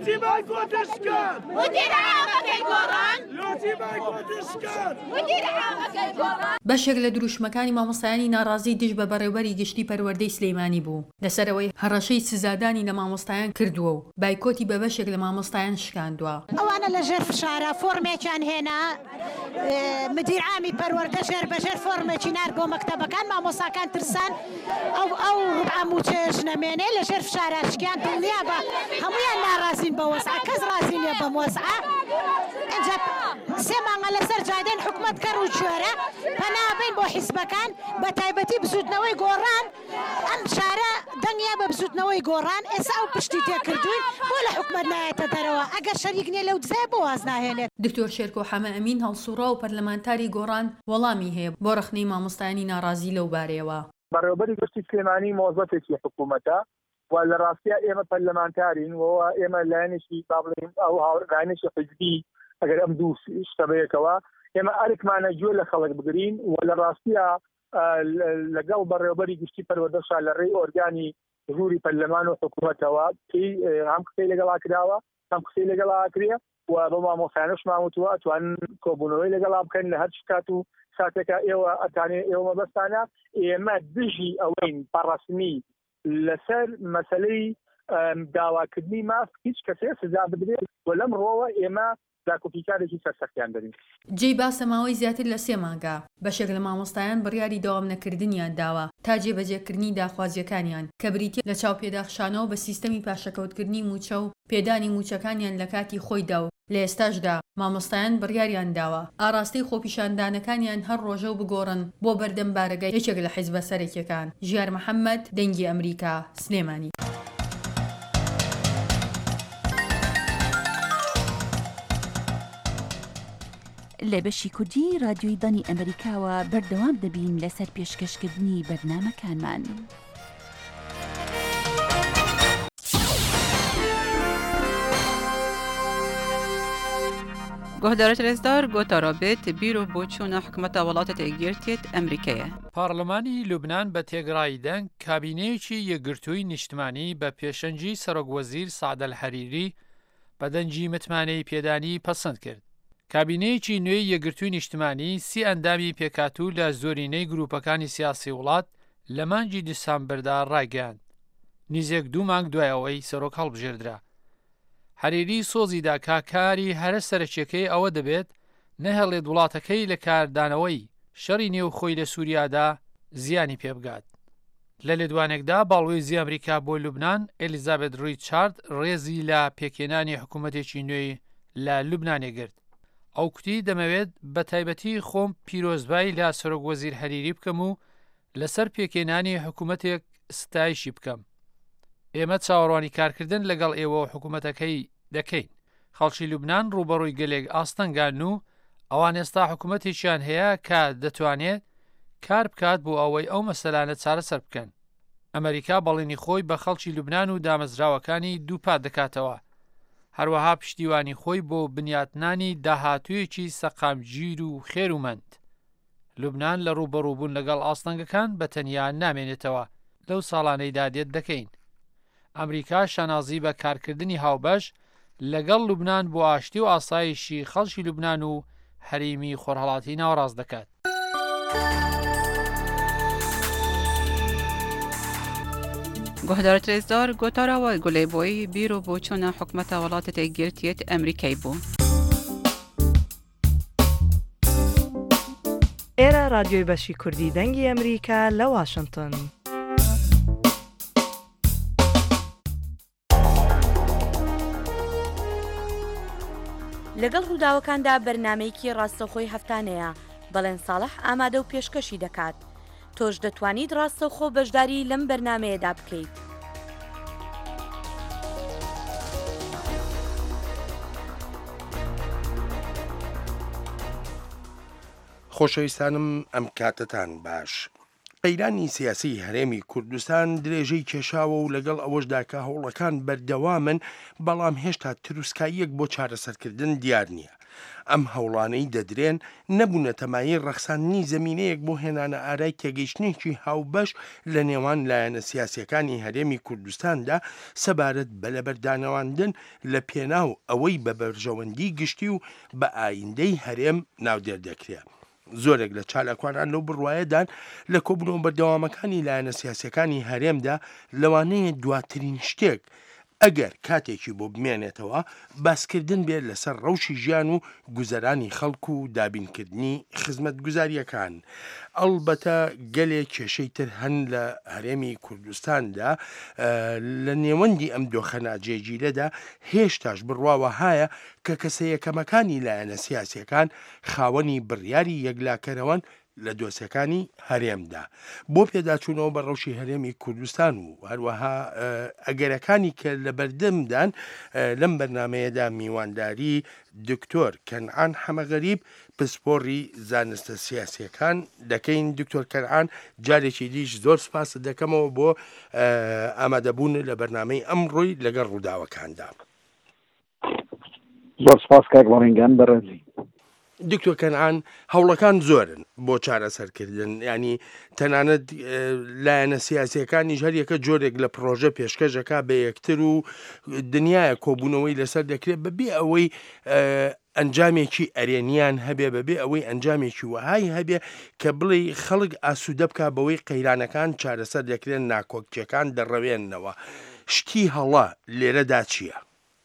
بەشێک لە دروشمەکانی مامۆستایانی ناڕازی دژ بە بەڕێوەبەری گشتی پەروەردەی سلێمانی بوو لەسەرەوەی هەڕەشەی سزادانی لە مامۆستایان کردووە و بایکۆتی بە بەشێک لە مامۆستایان شکاندووە. ئەوانە لەژێر فشارە فۆرمێکیان هێنا مدیر عامی پەروەردە ژێر بەژێر فۆرمێکی نارگۆ مەکتەبەکان مامۆستاکان ترسان ئەو ڕوبعاموچێژ نەمێنێ لە ژێر فشاراشکیان دڵنیا بە هەمویان ناڕازین بە وەسعە کەس ڕازی نیە بەم وەسعە ئەنجا 3 مانگە لەسەر جادێن حکومەت کەڕ و کوێرە پەنابین بۆ حیزبەکان بە تایبەتی بزوتنەوەی گۆڕان ئەم شارە دەنگیا بە بزوتنەوەی گۆڕان ئێستا ئەو پشتی تێکردوین بۆ لە حکومەت نایەتە دەرەوە ئەگەر شەریک نیە لەو دزای بۆ واز ناهێنێت. دکتۆر شێرکۆ حەمە ئەمین هەڵسوڕا و پەرلەمانتاری گۆڕان وەڵامی هەیە بۆ ڕەخنەی مامۆستایانی ناڕازی لەو بارەیەوە. بەڕێوەبەری گشتی سلێمانی مۆزەفێکی حکوومەتە و لە ڕاستیە ئێمە پەرلەمانتارین و ئێمە لایەنێکی با بڵێن ئەو لایەنێکی حیزبی ئەگەر ئەم دوو شتە بەیەکەوە ئێمە ئەرکمانە گوێ لە خەڵک بگرین و لە ڕاستیە لەگەڵ بەڕێوەبەری گشتی پەروەردەشا لە ڕێی ئۆرگانی ژووری پەرلەمان و حکوومەتەوە هەم قسەی لەگەڵا کراوە هەم قسەی لەگەڵا کرێ و بە مامۆستایانەش ماوتووە ئەتوانن کۆبوونەوەی لەگەڵا بکەن لە هەر کات و ساتێکە ئێوە ئەتانێ ئێوە مەبەستانە ئێمە دژی ئەوەین بەڕەسمی لەسەر مەسەلەی داواکردنی ماف هیچ کەسێ سزا بدرێت و لەم ڕۆوە ئێمە داکۆفیکارێکی سەرسەختیان دەرین. جێی باسە ماوەی زیاتر لە 3 مانگە بەشێک لە مامۆستایان بڕیاری داوام نەکردنیان داوە تا جێبەجێکردنی داخوازیەکانیان کە بریتە لە چاوپێداخشانەوە بە سیستەمی پاشەکەوتکردنی موچە و پێدانی موچەکانیان لە کاتی خۆیدا و لە ئێستاشدا مامۆستایان بڕیاریان داوە ئاراستەی خۆپیشاندانەکانیان هەر ڕۆژە و بگۆڕن بۆ بەردەم بارگای یەکێک لە حیزبە سەرەکیەکان. ژیار محەممەد دەنگی ئەمریکا سلێمانی. لە بەشی کوردی رادیۆی دانی ئەمریکاوە بەردەوام دەبین لەسەر پێشکەشکردنی بەرنامەکانمان. گهدارت رزدار گوتا رابط بیرو بوچون حکومت ولاتت اگرتیت امریکیه. پارلمانی لوبنان بە تێگرایی دەنگ کابینەیەکی یەکگرتووی نیشتمانی بە پێشەنجی سەرۆکوەزیر سعد الحەریری بە دەنجی متمانەی پێدانی پەسەند کرد. کابینەیەکی نوێی یەکگرتووی نیشتمانی 30 ئەندامی پێکاتوو لە زۆرینەی گروپەکانی سیاسی وڵات لە مانگی دیسامبردا ڕایگەیاند. نزیک 2 مانگ دوای ئەوەی سەرۆک هەڵبژێردرا. هەرێری سۆزیدا کاکاری هەرە سەرچیەکەی ئەوە دەبێت نەهێڵێت وڵاتەکەی لە کاردانەوەی شەڕی نێوخۆی لە سووریادا زیانی پێبگات. لە لێدوانێکدا باڵوێزی ئەمریکا بۆ لوبنان ئێلیزابێت ڕیچارد ڕێزی لە پێکێنانی حکوومەتێکی نوێی لە لوبنانێ گرت. ئەو کوتی دەمەوێت بە تایبەتی خۆم پیرۆزبای لە سەرۆک وەزیر هەریری بکەم و لەسەر پێکێنانی حکوومەتێک ستایشی بکەم. ئێمە چاوەڕوانی کارکردن لەگەڵ ئێوە و حکوومەتەکەی دەکەین. خەڵکی لوبنان ڕوبەڕووی گەلێک ئاستەنگان و ئەوان ئێستا حکوومەتێکیان هەیە کە دەتوانێت کار بکات بۆ ئەوەی ئەو مەسەلانە چارەسەر بکەن. ئەمریکا بەڵێنی خۆی بە خەڵکی لوبنان و دامەزراوەکانی دووپات دەکاتەوە. هەروەها پشتیوانی خۆی بۆ بنیاتنانی داهاتوویەکی سەقامگیر و خێرومەند. لوبنان لە ڕوبەڕووبوون لەگەڵ ئاستەنگەکان بە تەنیا نامێنێتەوە. لەو ساڵانەی دادێت دەکەین. ئەمریکا شانازی بە کارکردنی هاوبەش لەگەڵ لوبنان بۆ ئاشتی و ئاسایشی خەڵکی لوبنان و هەریمی خۆرهەڵاتی ناوەڕاست دەکات. گۆهدارە ڕێزدار گۆتاراوە گولێبۆی بیرۆ بۆ چۆنە حکومەتە وڵاتە تێگرتیێت ئەمریکای بوو. ئێرە رادیۆی بەشی کوردی دەنگی ئەمریکا لە واشنگتن. لەگەڵ ڕووداوەکاندا بەرنامەیەکی ڕاستەوخۆی هەفتانەیە بەڵێن ساڵح ئامادە و پێشکەشی دەکات. تۆش دەتوانیت ڕاستەوخۆ بەشداری لەم بەرنمەیەدا بکەیت. خۆشەویستانم ئەم کاتتان باش. قەیرانی سیاسی هەرێمی کوردستان درێژەی کێشاوە و لەگەڵ ئەوەشدا کە هەوڵەکان بەردەوامن بەڵام هێشتا تروسکاییەک بۆ چارەسەرکردن دیار نییە. ئەم هەوڵانەی دەدرێن نەبوونە تەمایی ڕەخساندنی زەمینەیەک بۆ هێنانە ئارای تێگەیشتنێکی هاوبەش لە نێوان لایەنە سیاسیەکانی هەرێمی کوردستاندا سەبارەت بە لەبەردانەواندن لە پێناو ئەوەی بە بەرژەوەندی گشتی و بە ئایندەی هەرێم ناودێردەکرێت. زۆرێک لە چالاکوانان لەو بڕواایەدان لە کۆبوونەوە بەردەوامەکانی لایەنە سیاسیەکانی هەرێمدا لەوانەیە دواترین شتێک ئەگەر کاتێکی بۆ بمێنێتەوە باسکردن بێت لەسەر ڕەوشی ژیان و گوزەرانی خەڵکو و دابینکردنی خزمەتگوزاریەکان. ئەڵبەتە گەلێک کێشەی تر هەن لە هەرێمی کوردستاندا لە نێوەندی ئەم دۆخەنا جێگیرەدا هێشتاش بڕواوە هایە کە کەسە یەکەمەکانی لایەنە سیاسیەکان خاوەنی بڕیاری یەکلاکەرەوەن لە دۆسیەکانی هەرێمدا بۆ پێداچوونەوە بە ڕەوشی هەرێمی کوردستان و هەروەها ئەگەرەکانی کە لە بەردەمدان لەم بەرنمەیەدا میوانداری دکتۆر کەنعان حەمەغەریب پسپۆڕی زانستە سیاسیەکان دەکەین. دکتۆر کەنعان جارێکی دیش زۆر سپاس دەکەمەوە بۆ ئامادەبوون لە بەرنمەی ئەمڕۆی لەگەڵ ڕووداوەکاندا. زۆر سپاس کاک وەڕینگان بەڕێزی. دکتۆر کەنعان هەوڵەکان زۆرن بۆ چارەسەرکردن، ینی تەنانەت لایەنە سیاسیەکانی هەر یەکە جۆرێک لە پرۆژە پێشکەشەکە بە یەکتر و دنیاە کۆبوونەوەی لەسەر دەکرێت بەبێ ئەوەی ئەنجامێکی ئەرێنیان هەبێ، بەبێ ئەوەی ئەنجامێکی وەهای هەبێ کە بڵێ خەڵک ئاسوودە بکە بەوەی قەیرانەکان چارەسەر دەکرێن، ناکۆکیەکان دەڕەوێننەوە. شتی هەڵا لێرەدا چییە؟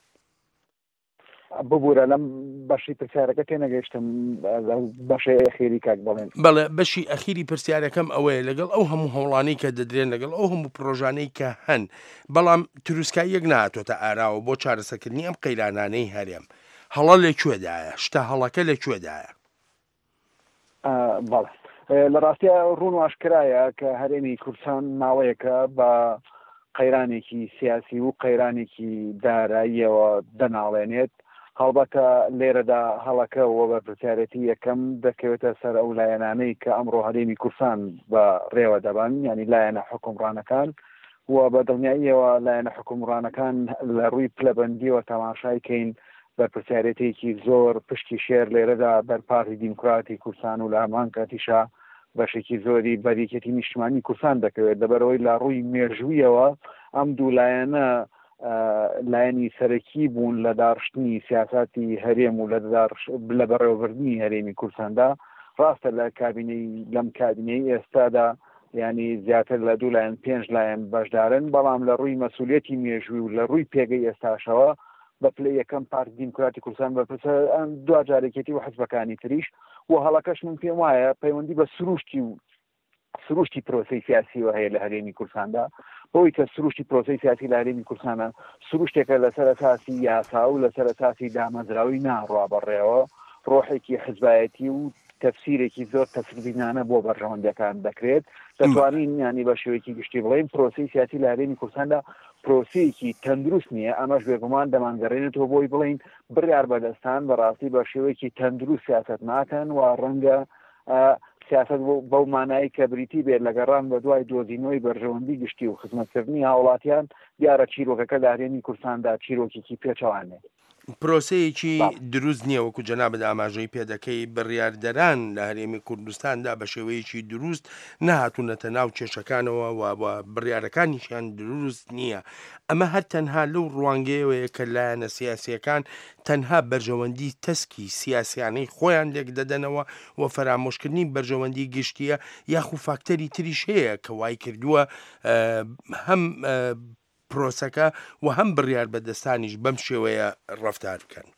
ببوورە لەم بەشی پرسیارەکە تێنەگەیشتم بەشی ئەخیری کاک بڵێن. بەڵێ بەشی ئەخیری پرسیارەکەم ئەوەیە لەگەڵ ئەو هەموو هەوڵانەی کە دەدرێن لەگەڵ ئەو هەموو پرۆژانەی کە هەن بەڵام تروسکاییەک نهاتۆتە ئاراوە بۆ چارەسەرکردنی ئەم قەیرانانەی هەرێم، هەڵە لەکوێدایە؟ شتە هەڵەکە لەکوێدایە؟ بەڵێ لە ڕاستیە ڕوون و ئاشکرایە کە هەرێمی کوردستان ماوەیەکە بە قەیرانێکی سیاسی و قەیرانێکی داراییەوە دەناڵێنێت. هەڵبەتە لێرەدا هەڵەکەەوە بە پرسیارەتی یەکەم دەکەوێتە سەر ئەو لایەنانەی کە ئەمڕۆ هەرێمی کوردستان بە ڕێوە دەبن، ینی لایەنە حکومڕانەکان و بە دڵنیاییەوە لایەنە حکومڕانەکان لە ڕووی پلەبەندیەوە تەماشای کەین بە پرسیارەتێکی زۆر پشتی شێر لێرەدا بەرپارتی دیموکراتی کوردستان و لە هەمان کاتیشا بەشێکی زۆری بەریکەتی نیشتمانی کوردستان دەکەوێت. لەبەرەوەی لە ڕووی مێژوویەوە ئەم دوو لایەنە لایەنی سەرەکی بوون لە داڕشتنی سیاساتی هەرێم و لە بەڕێوەبردننی هەرێمی کوردستاندا ڕاستە لەم کابینەی ئێستادا ینی زیاتر لە 2 لایەن 5 لایەن بەشدارن بەڵام لە ڕووی مەسئولیەتی مێژووی و لە ڕووی پێگەی ئێستاشەوە بە پلەی یەکەم پارتی دیموکراتی کوردستان بەپرسە دو جارێکێتی و حزبەکانی تریش و هەڵەکەش من پێم وایە پەیوەندی بە سروشتی پرۆسی سیاسیوە هەیە لە هەرێمی کوردستاندا بۆی کە سروشتی پرۆسی سیاسی لە هەرێمی کوردستانە سروشتێکە لەسەر ئەساسی یاسا و لەسەر ئەساسی دامەزراوی ناڕوا بەڕێوە ڕۆحێکی حزبایەتی و تەفسیرێکی زۆر تەفسیربینانە بۆ بەرژەوەندەکان دەکرێت دەتوانین ینی بە شێوەیەکی گشتی بڵێن پرۆسی سیاسی لە هەرێمی کوردستاندا پرۆسەیەکی تەندروست نییە ئەمەش بێگومان دەمانگەڕێنێتەوە بۆی بڵین بڕیار بەدەستان بەڕاستی بە شێوەیەکی تەندروست سیاست ناکەن و ڕەنگە سیاست بەو مانایی کە بریتی بێت لە گەڕان بە دوای دۆزینەوەی بەرژەوەندی گشتی و خزمەتکردنی هاوڵاتیان دیارە چیرۆکەکە لە هەرێمی کوردستاندا چیرۆکێکی پێچەوانێت پرۆسەیەکی دروست نییە وەکو جەنابەت ئاماژەی پێدەکەی بڕیاردەران لە هەرێمی کوردستاندا بە شێوەیەکی دروست نەهاتوونەتە ناو کێشەکانەوە و بڕیارەکانیشیان دروست نییە ئەمە هەر تەنها لەو ڕوانگەیەوەیە کە لایەنە سیاسیەکان تەنها بەرژەوەندی تەسکی سیاسیانەی خۆیان لێک دەدەنەوە و فەرامۆشکردنی بەرژەوەندی گشتیە یاخو فاکتەری تریش هەیە کە وای کردووە هەم پرۆسەکە و هەم بڕیار بەدەستانیش بەم شێوەیە ڕەفتار بکەن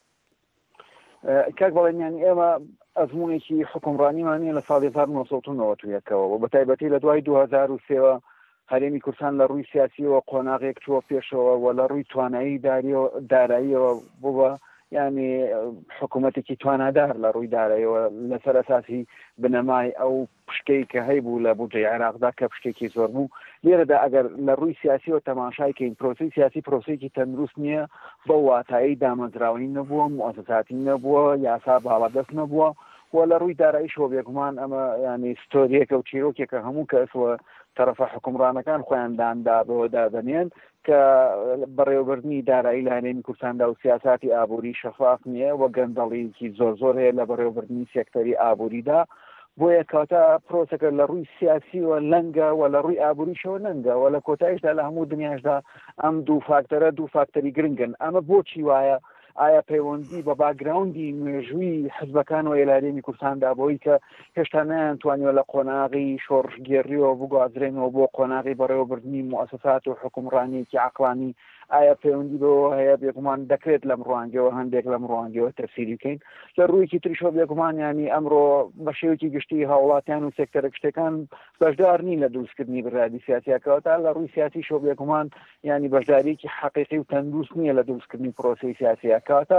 کاک بەڵێنیان ئێمە ئەزمونێکی حکومڕانیمانە لە ساڵی 1990ەوە و بە تایبەتی لە دوای 2003ەوە هەرێمی کوردستان لە ڕووی سیاسیەوە قۆناغێک چووە پێشەوە و لە ڕووی توانایی داراییەوە بووە ینی حکوومەتێکی توانادار لە ڕووی داراییەوە لەسەر ئەساسی بنەمای ئەو پشتەی کە هەیبوو لە بودجەی عێراقدا کە پشتێکی زۆر بوو لێرەدا ئەگەر لە ڕووی سیاسیەوە تەماشایکەین پرۆسی سیاسی پرۆسێکی تەندروست نییە بە واتایی دامەزراوی نەبووە مؤسساتی نەبووە یاسا باڵەدەست نەبووە و لە ڕووی داراییشەوە بێگومان ئەمە ینی ستۆریەکە و چیرۆکێکە هەموو کەسوە تەرەفە حکومڕانەکان خۆیان داندا دادەنێن کە بەڕێوەبردننی دارایی لە هەرێمی کوردستاندا و سیاساتی ئابووری شەفاف نییە و گەندەڵێکی زۆر هەیە لە بەڕێوەبردننی سێکتەری ئابووریدا بۆیە کاتە پرۆسەکە لە ڕووی سیاسیوە لەنگە و لە ڕووی ئابووریشەوە لەنگە و لە کۆتاییشدا لە هەموو دنیاشدا ئەم دوو فاکتەری گرنگن ئەمە بۆچی وایە ئایا پەیوەندی بە باگراوندی نوێژووی حزبەکانەوە لە هەرێمی کوردستاندا بۆی کە هێشتا نەیانتوانیوە لە قۆناغی شۆڕژگێڕیەوە بگوازرێنەوە بۆ قۆناغی بەڕێوەبردننی مؤسسات و حکومڕانیەکی عەقلانی ئایا پەیوەندی بەوە هەیە بێگومان دەکرێت لەم ڕوانگەوە هەندێک لەم ڕوانگەوە تەفسیری بکەین لە ڕوویەکی تریشەوە بێگومان ینی ئەمڕۆ بە شێوەیەکی گشتی هاوڵاتیان و سێکتەرە گشتەکان بەشدار نین لە دروستکردنی بڕیاردی سیاسیەکەوە لە ڕووی سیاسیشەوە بێگومان ینی بەشداریەکی حەقیقی و تەندروست نییە لە دروستکردنی پرۆسی سیاسیەکەوە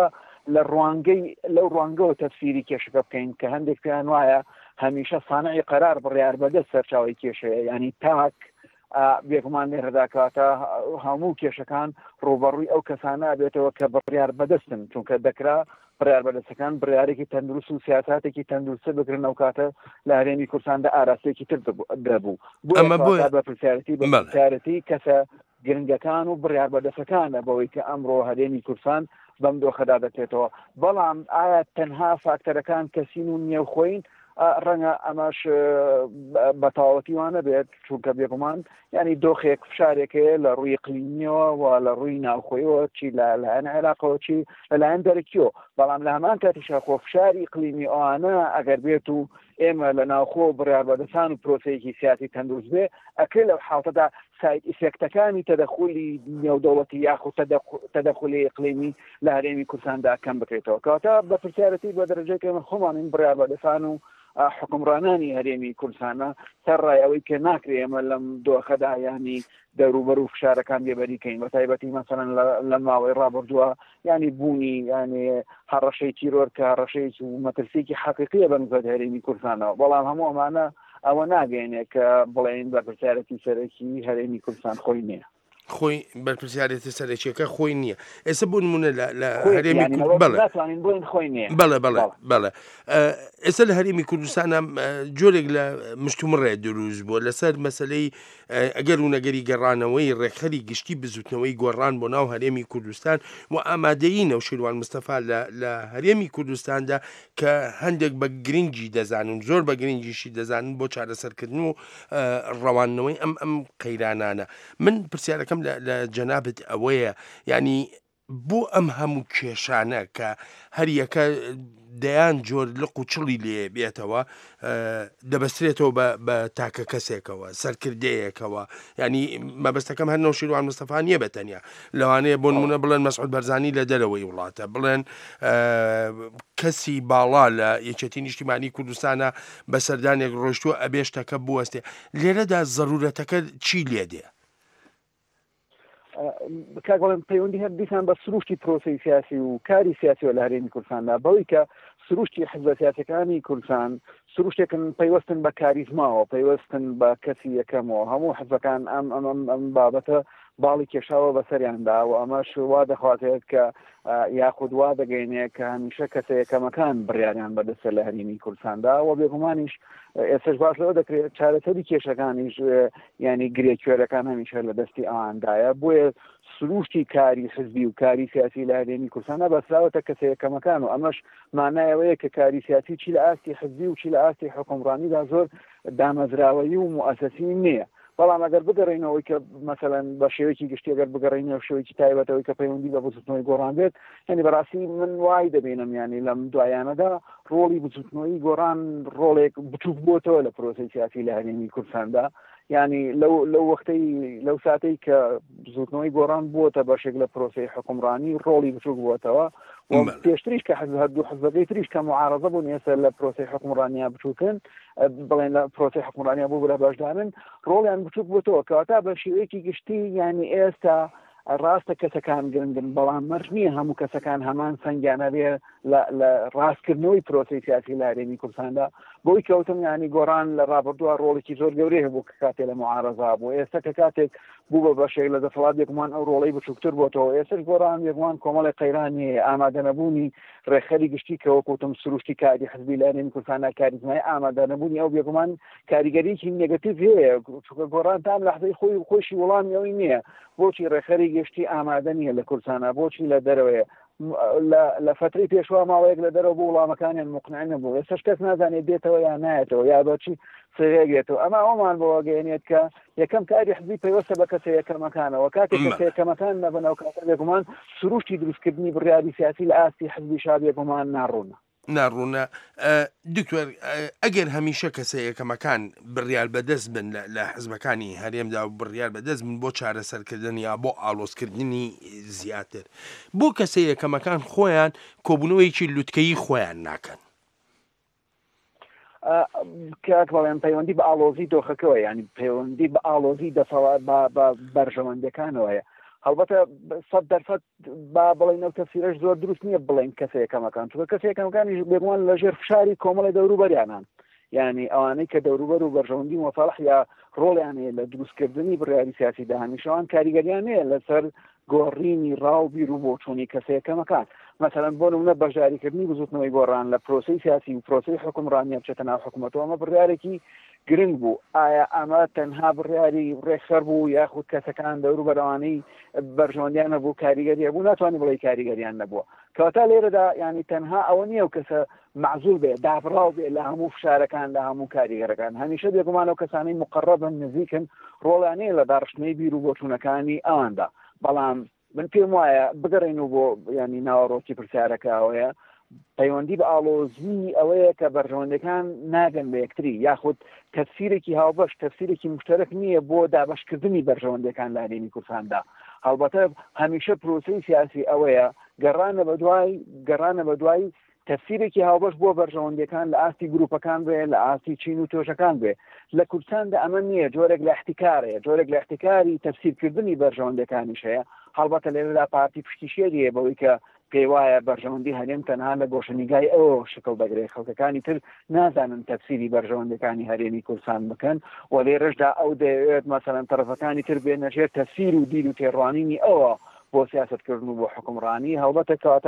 لەو ڕوانگەوە تەفسیری کێشەکە بکەین کە هەندێک پێیان وایە هەمیشە سانعی قەرار بڕیار بەدەست سەرچاوی کێشەیە ینی تاک بێگومان لێرەداکاتە هەموو کێشەکان ڕوبەڕووی ئەو کەسانە بێتەوە کە بڕیار بەدەستن چونکە دەکرا بڕیار بەدەستەکان بڕیارێکی تەندروست و سیاساتێکی تەندروستە بکردن ئەو کاتە لە هەرێمی کوردستاندا ئاراستێکی تر دەبوو بە پرسیارەتی کەسە گرنگەکان و بڕیار بەدەستەکانە بەوەی کە ئەمڕۆ هەرێمی کوردستان بەم دۆخەدا دەکرێتەوە بەڵام ئایا تەنها فاکتەرەکان کەسین و نێوخۆین ڕەنگە ئەمەش بەتاوەتی وانە بێت چونکە بێگومان ینی دۆخێک فشارێکەیە لە ڕووی قلینیەوە و لە ڕووی ناوخۆیەوە چی لەلایەن عێراقەوە چی لەلایەن دەرەکیەوە بەڵام لە هەمان کاتیشە خۆ فشاری قلیمی ئەوانە ئەگەر بێت و ئێمە لە ناوخۆ بڕیار بەدەستان و پرۆسەیەکی سیاسی تەندروست بێ ئەکرێت لەو حاڵەتەدا سایت ئیفێکتەکانی تەدەخولی نێودەوڵەتی یاخود تەدەخولی ئیقلیمی لە هەرێمی کوردستاندا کەم بکرێتەوە کاتە بە پرسیارەتی بە دەرەجەیەک ئێمە خۆمانین بڕیار بەدەستان و حکومڕانانی هەرێمی کوردستانە سەرڕای ئەوەی کە ناکرێ ئێمە لەم دۆخەدا ینی دەوروبەر و فشارەکان بێبەریکەین بە تایبەتی مەسەڵەن لە ماوەی ڕابردووە ینی بوونی ینی هەڕەشەی تیرۆر کە هەڕەشەی و مەترسیی حەقیقیە بە نزد هەرێمی کوردستانەوە بەڵام هەموو ئەمانە ئەوە ناگەینێ کە بڵێن بە پرسیارەتی سەرەکی هەرێمی کوردستان خۆی نییە خۆی بەرپرسیارەتی سەرەکیەکە خۆی نییە ئێستا بۆ نمونە لە هەرێمی بەڵێ ئێستا لە هەرێمی کوردستانە جۆرێک لە مشتومڕێ دروست بووە لەسەر مەسلەی ئەگەر و نەگەری گەڕانەوەی ڕێکخەری گشتی بزوتنەوەی گۆڕان بۆ ناو هەرێمی کوردستان و ئامادەیی نەوشیروان مستەفا لە هەرێمی کوردستاندا کە هەندێک بە گرنگی دەزانن زۆر بە گرنگیشی دەزانن بۆ چارەسەرکردن و ڕەوانەوەی ئەم قەیرانانە من پرسیارەکەم پرسیارەکەم لە جەنابەت ئەوەیە ینی بۆ ئەم هەموو کێشانە کە هەریەکە دەیان جۆر لە قوچڵی لێ بێتەوە دەبەسترێتەوە بە تاکە کەسێکەوە سەرکردەیەکەوە ینی مەبەستەکەم هەر نەوشیروان مستەفا نییە بەتەنیا لەوانەیە بۆ نمونە بڵێن مەسعود بەرزانی لە دەرەوەی وڵاتە بڵێن کەسی باڵا لە یەکێتی نیشتیمانی کوردستانە بە سەردانێک ڕۆیشتووە ئەبێشتەکە بوەستێ لێرەدا ضرورەتەکە چی لێ دێ؟ کاگەڵم پەیوەندی هەر دیسان بە سروشتی پرۆسی سیاسی و کاری سیاسی لە هەرێمی کوردستاندا بەوەی کە سروشتی حزب سیاسەکانی کوردستان سروشتێکن پەیوەستن بە کاریزماوە پەیوەستن بە کەسی یەکەمەوە هەموو حزبەکان ئەم بابەتە باڵی کێشاوە بەسەریاندا و ئەمەش وا دەخواتێت کە یاخود وا دەگەینێت کە هەمیشە کەسە یەکەمەکان بڕیاریان بەدەستە لە هەرێمی کوردستاندا و بێگومانیش ئێستش باش لەوە دەکرێت چارەسەری کێشەکانیش ینی گرێکوێرەکان هەمیشە لە دەستی ئەوانندایە بۆیە سروشتی کاری حزبی و کاری سیاسی لە هەرێمی کوردستانە بەسراوەتە کەسە یەکەمەکان و ئەمەش مانایەوەیە کە کاری سیاسی چی لە ئاستی حزبی و چی لە ئاستی حکومڕانیدا زۆر دامەزراوەیی و موئەسەسی نییە بەڵام ئەگەر بگەڕێنەوەی کە مەسەلەن بە شێوەیەکی گشتی ئەگەر بگەڕێنەوە شێوەیەکی تایبەتەوەی کە پەیوەندی بە بچووتنەوەی گۆڕان بێت ینی بەڕاستی من وای دەبێنم ینی لەم دوایانەدا ڕۆڵی بچووتنەوەی گۆڕان ڕۆڵێک بچووک بۆتەوە لە پرۆسی سیاسی لە هەرێمی کوردستاندا ینی لەو وەختەی لەو ساتەی کە بچووتنەوەی گۆڕان بووتە بەشێک لە پرۆسی حکومڕانی ڕۆڵی بچووک بووتەوە پێشتریش کە هەردوو حزبەکەی تریش کە معارەضە بوون ئێستا لە پرۆسی حکومڕانیا بچووکن بڵێن لە پرۆسی حکومڕانیا بوو لە بەشدارن ڕۆڵیان بچووک بووتەوە کەواتە بە شێوەیەکی گشتی ینی ئێستا ڕاستە کەسەکان گرنگن بەڵام مەرج نییە هەموو کەسەکان هەمان سەنگیانە بێ لە ڕاستکردنەوەی پرۆسی سیاسی لە هەرێمی کوردستاندا بۆی کەوتم ینی گۆڕان لە ڕابردووە ڕۆڵێکی زۆر گەورەیە بوو کە کاتێک لە معارەضا بوو ئێستا کە کاتێک بوو بە بەشێک لە دەسەڵات یەکمان ئەو ڕۆڵەی بچووکتر بۆتەوە ئێستش گۆڕان یەکمان کۆمەڵی قەیرانی ئامادەنەبوونی ڕێخەری گشتی کەوە کوتم سروشتی کاری حزبی لە هەرێمی کوردستاندا کاریزمای ئامادەنەبوونی ئەو بێگومان کاریگەریکی نێگەتیڤ هەیە چونکە گۆڕان تام لەحظەی خۆشی وەڵامی ئەوەی نییە بۆچی ڕێخەری گشتی ئامادە نییە لە کوردستانە بۆچی لە دەرەوەیە لە فترەی پێشوا ماوەیەک لە دەرەوە بۆ وڵامەکانیان مقنعە نەبوو ئێستش کەس نازانێت بێتەوە یان نایەتەوە یا بەچی سێگێتەوە ئەمە ئەومان بۆ گەێنێت کە یەکەم کاری حزبی پەیوەستە بە کەسە یەکەمەکانەوە کاتێک کەسە یەکەمەکان نەبنەوە کاتە بێگومان سروشتی دروستکردنی بڕیاری سیاسی لە ئاستی حزبی شا بێگومان ناڕوونە دکتۆر ئەگەر هەمیشە کەسە یەکەمەکان بڕیار بەدەست بن لە حزبەکانی هەرێمدا و بڕیار بەدەست بن بۆ چارەسەرکردن یا بۆ ئالۆزکردنی زیاتر بۆ کەسە یەکەمەکان خۆیان کۆبوونەوەیکی لوتکەیی خۆیان ناکەن کاک بەڵێن پەیوەندی بە ئالۆزی دۆخەکەوە ینی پەیوەندی بە ئالۆزی دەسەڵات بە بەرژەوەندەکانەوەیە هەڵبەتە 100% با بڵێنەوە تەفسیرەش زۆر دروست نییە بڵێن کەسە یەکەمەکان چونکە کەسە یەکەمەکانی بێگومان لەژێر فشاری کۆمەڵی دەوروبەریانان ینی ئەوانەی کە دەوروبەر و بەرژەوەندی مۆفاڵح یا ڕۆڵیان هەیە لە دروستکردنی بڕیاری سیاسیدا هەمیشەوان کاریگەریان هەیە لەسەر گۆڕینی ڕاوبیر و بۆچوونی کەسە یەکەمەکان مثلا بۆ نمونە بەشداریکردنی بزوتنەوەی گۆڕان لە پرۆسی سیاسی و پرۆسی حکومڕانیە بچێتە ناو حکوومەتەوە ئەمە بڕیارێکی گرنگ بوو ئایا ئەمە تەنها بڕیاری ڕێکخەر بوو یاخود کەسەکان دەوروبەرەوانەی بەرژەوەندیان نەبوو کاریگەریە بوو ناتوانانی بڵێ کاریگەریان نەبووە کەواتە لێرەدا ینی تەنها ئەوە نییە و کەسە معزول بێ دابڕاو بێ لە هەموو فشارەکان لە هەموو کاریگەرەکان هەمیشە بێگومان ئەو کەسانەی مقڕبن نزیکن ڕۆڵانەیە لە داڕشتنەی بیر و بۆچوونەکانی ئەواندا بەڵام من پێم وایە بگەڕێن و بۆ ینی ناوەڕۆکی پرسیارەکەوەیە پەیوەندی بە ئالۆزی ئەوەیە کە بەرژەوەندەکان ناگەن بە یەکتری یاخود تەفسیرێکی هاوبەش تەفسیرێکی مشترک نییە بۆ دابەشکردنی بەرژەوەندەکان لە هەرێمی کوردستاندا هەڵبەتە هەمیشە پرۆسەی سیاسی ئەوەیە گەڕانە بە دوای تەفسیرێکی هاوبەش بۆ بەرژەوەندەکان لە ئاستی گروپەکان بێ لە ئاستی چین و تۆشەکان بێ لە کوردستاندا ئەمە نییە جۆرێک لە احتیکارەیە جۆرێک لە احتیکاری تەفسیرکردنی بەرژەوەندەکانیش هەیە هەڵبەتە لێرەدا پارتی پشتیشێریە بەوەی کە پێی وایە بەرژەوەندی هەرێم تەنها لە گۆشەنیگای ئەوە شکل دەگرێت خەڵکەکانی تر نازانن تەفسیری بەرژەوەندەکانی هەرێمی کوردستان بکەن و لێرەشدا ئەو دەوێت مەسەلەن تەرەفەکانی تر بێنە ژێر تەفسیر و دین و تێڕوانینی ئەوە بۆ سیاستکردن و بۆ حکومڕانی هەڵبەتە کەواتە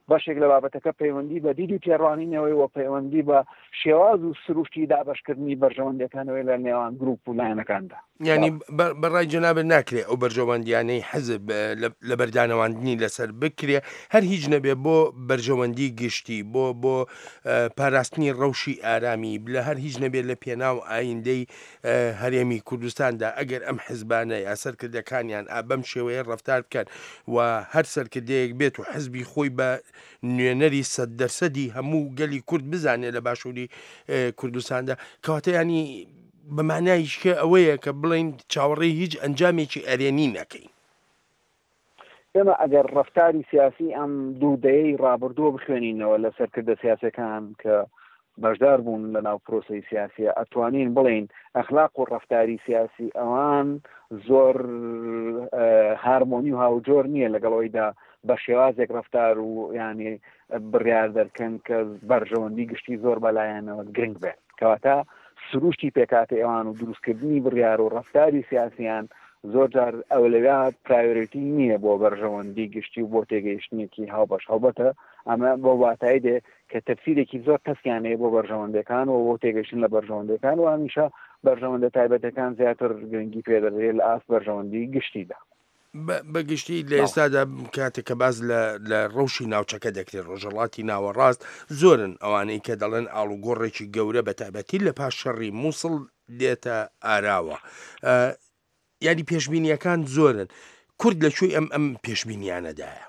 بەشێک لە بابەتەکە پەیوەندی بە دیلی پێڕوانینەوەی و پەیوەندی بە شێواز و سروشتی دابشکردنی بەرژەوەندەکانەوەی لە نێوان گروپ و لایەنەکاندا ینی بەڕای جەنابەت ناکرێت ئەو بەرژەوەندیانەی حەزب لە بەردانەوەاندنی لەسەر بکرێ هەر هیچ نەبێ بۆ بەرژەوەندی گشتی بۆ پاراستنی ڕەوشی ئارامی لە هەر هیچ نەبێت لە پێناو ئایندەی هەرێمی کوردستاندا ئەگەر ئەم حزبانە یا سەرکردەکانیان بەم شێوەیە ڕەفتار بکەن و هەر سەرکردەیەک بێت و حزبی خۆی بە نوێنەری 100% هەموو گەلی کورد بزانێت لە باشووری کوردستاندا کەواتە ینی بەمانایشکە ئەوەیە کە بڵین چاوەڕێی هیچ ئەنجامێکی ئەرێنی نەکەین. ئێمە ئەگەر ڕەفتاری سیاسی ئەم دوودەیەی ڕابردووە بخوێنینەوە لە سەرکردە سیاسەکان کە بەشدار بوون لە ناو پرۆسەی سیاسیە ئەتوانین بڵین ئەخلاق و ڕەفتاری سیاسی ئەوان زۆر هارمۆنی و هاوجۆر نییە لەگەڵەوەیدا بە شێوازێک ڕەفتار و ینی بڕیار دەرکەن کە بەرژەوەندی گشتی زۆر بەلایەنەوە گرنگ بێت کەواتە سروشتی پێکاتی ئەوان و دروستکردنی بڕیار و ڕەفتاری سیاسیان زۆر جار ئەولەویات پرایۆریتی نییە بۆ بەرژەوەندی گشتی و بۆ تێگەیشتنێکی هاوبەش هەڵبەتە ئەمە بۆ واتای دێ کە تەفسیرێکی زۆر کەسیانەیە بۆ بەرژەوەندەکان و بۆ تێگەشتن لە بەرژەوەندەکان و هەمیشە بەرژەوەندە تایبەتەکان زیاتر گرنگی پێدەدرێت لە ئاست بەرژەوەندی گشتیدا. بەگشتی لە ئێستادا کاتێک کە باز لە ڕەوشی ناوچەکە دەکرێت ڕۆژەڵاتی ناوەڕاست زۆرن ئەوانەی کە دەڵێن ئاڵوگۆڕێکی گەورە بە تایبەتی لە پاش شەڕی مووسڵ دێتە ئاراوە ینی پێشبینیەکان زۆرن کورد لەکوێی ئەم پێشبینیانەدایە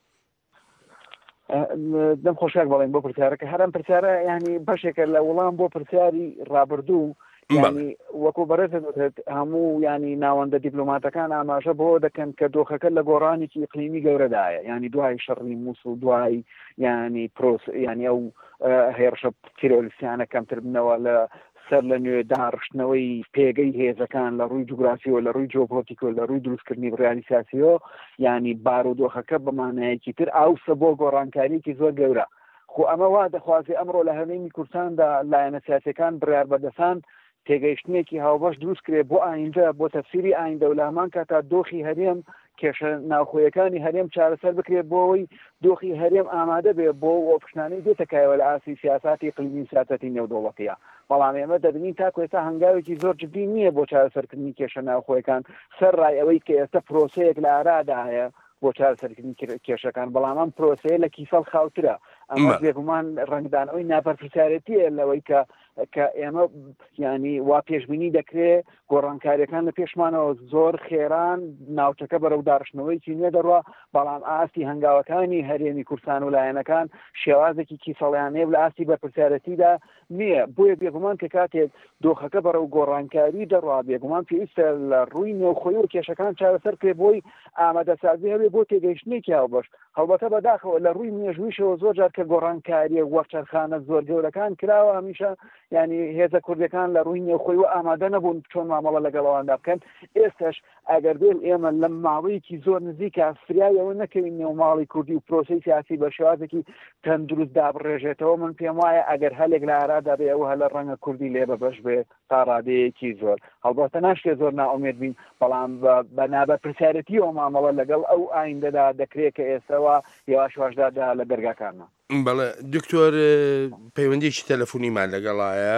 دەم خۆشاک بەڵێن بۆ پرسیارەکە هەرم پرسیارە ینی بەشێکە لە وەڵام بۆ پرسیاری ڕابردوو ینی وەکو بەڕێزت هەموو ینی ناوەندە دیپلۆماتەکان ئاماژە بۆ دەکەن کە دۆخەکە لە گۆڕانێکی ئیقلیمی گەورەدایە ینی دوای شەڕی مووسڵ دوای ینی پرۆس ینی ئەو هێرشە تیرۆلیسیانە کەمتر بنەوە لە سەر لە نوێ داڕشتنەوەی پێگەی هێزەکان لە ڕووی جوگرافیەوە لە ڕووی جیۆپۆلیتیکۆ لە ڕووی دروستکردنی بڕیاری سیاسیەوە ینی بارودۆخەکە بەمانایەکی تر ئاوسە بۆ گۆڕانکاریەکی زۆر گەورە خۆ ئەمە وا دەخوازێ ئەمڕۆ لە هەرێمی کوردستاندا لایەنە سیاسەکان بڕیار بەدەسان تێگەیشتنێکی هاوبەش دروست کرێ بۆ ئایندە بۆ تەفسیری ئایندە و لامان کە تا دۆخی هەرێم کێشە ناوخۆیەکانی هەرێم چارەسەر بکرێت بۆەوەی دۆخی هەرێم ئامادە بێ بۆ وەپشتانەی دێتەکایەوە لە ئاسی سیاساتی قلیمی سیاسەتی نێودوڵەتیە بەڵام ئێمە دەبینین تاکو ئێستا هەنگاوێکی زۆر جدی نییە بۆ چارەسەرکردنی کێشە ناوخۆیەکان سەر ڕای ئەوەی کە ئێستا پرۆسەیەک لە ئارادا هەیە بۆ چارەسەرکردنی کێشەکان بەڵام ئەم پرۆسەیە لە کیسەڵ خاوترە ئەمە بێگومان ڕنگدانەوەی ناپەرپرسیارەتیە لەوەی کە ئێمە ینی وا پێشبینی دەکرێت گۆڕانکاریەکان لە پێشمانەوە زۆر خێران ناوچەکە بەرەو داڕشتنەوەیکی نوێ دەڕوا بەڵام ئاستی هەنگاوەکانی هەرێمی کوردستان و لایەنەکان شێوازێکی کیسەڵیانەیە لە ئاستی بەرپرسیارەتیدا نییە بۆیە بێگومان کە کاتێک دۆخەکە بەرەو گۆڕانکاری دەڕوا بێگومان پێویستە لە ڕووی نێوخۆی و کێشەکان چارەسەر کرێ بۆی ئامادەسازی هەبێ بۆ تێگەیشتنێکی هاوبەش هەڵبەتە بەداخەوە لە ڕووی مێژوویشەوە زۆر جار کە گۆڕانکاریە وەرچەرخانە زۆر گەورەکان کراوە هەمیشە ینی هێزە کوردەکان لە ڕووی نێوخۆی و ئامادە نەبوون چۆن مامەڵە لەگەڵەوەندا بکەن ئێستش ئەگەر بێن ئێمە لە ماوەیەکی زۆر نزیک ئەفریایەوە نەکەوین نێوماڵی کوردی و پرۆسەی سیاسی بە شێوازێکی تەندروست دابڕێژێتەوە من پێم وایە ئەگەر هەلێک لە ئارادا بێ ئەوە هەلە ڕەنگە کوردی لێ بەبەش بێ تا ڕادەیەکی زۆر هەڵبەتە ناشتێ زۆر ناومێد بین بەڵام بە نابەرپرسیارەتیەوە مامەڵە لەگەڵ ئەو ئایندەدا دەکرێت کە ئێستاەوە یواشواشدادا لە دەرگاکانە بەڵێ دکتۆر پەیوەندێکی تەلەفۆنیمان لەگەڵایە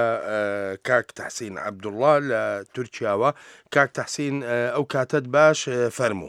کاک تەحسین عەبدوڵڵا لە تورکیاوە کاک تەحسین ئەو کاتت باش فەرموو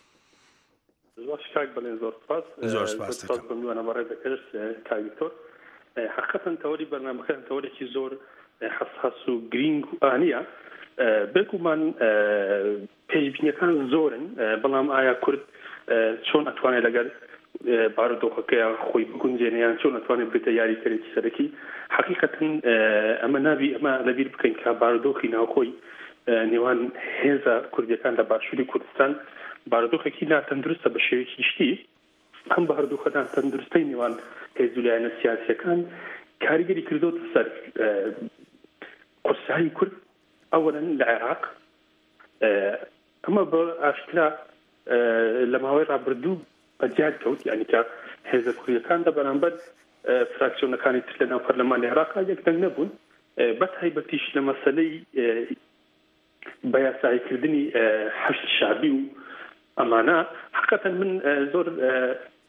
زۆر سپاس بەمیوانە بەڕێ دەکرد کاک دکتۆر حقیقەتەن تەوەری بەرنامەکان تەوەرێکی زۆر حەساس و گرینگ و ئانیە بێگومان پێشبینیەکان زۆرن بەڵام ئایا کورد چۆن ئەتوانێت لەگەر بارودۆخەکە خۆی بگونجێنیان چۆن ئەتوانێت بێتە یاریکەرێکی سەرەکی حقیقەتەن ئەمە نابی ئەمە لەبیر بکەین کە بارودۆخی ناوخۆی نێوان هێزە کوردیەکان لە باشووری کوردستان بارودۆخێکی ناتەندروستە بە شێوەیەکی شتی ئەم بارودۆخە ناتەندروستەی نێوان هێز و لایەنە سیاسیەکان کاریگەری کردوتە سەر قورسایی کورد ئەوەن لە عێراق ئەمە بە ئاشکرا لە ماوەی ڕابردوو بەجیاد کەوت یعنی کە هێزە کوردیەکان لە بەرامبەر فراکسیۆنەکانی تر لە ناو پەرلەمانی عێراقا یەکدەنگ نەبوون بە تایبەتیش لە مەسەلەی بە یاساییکردنی حەشد شعبی و ئەمانە حقیقەتەن من زۆر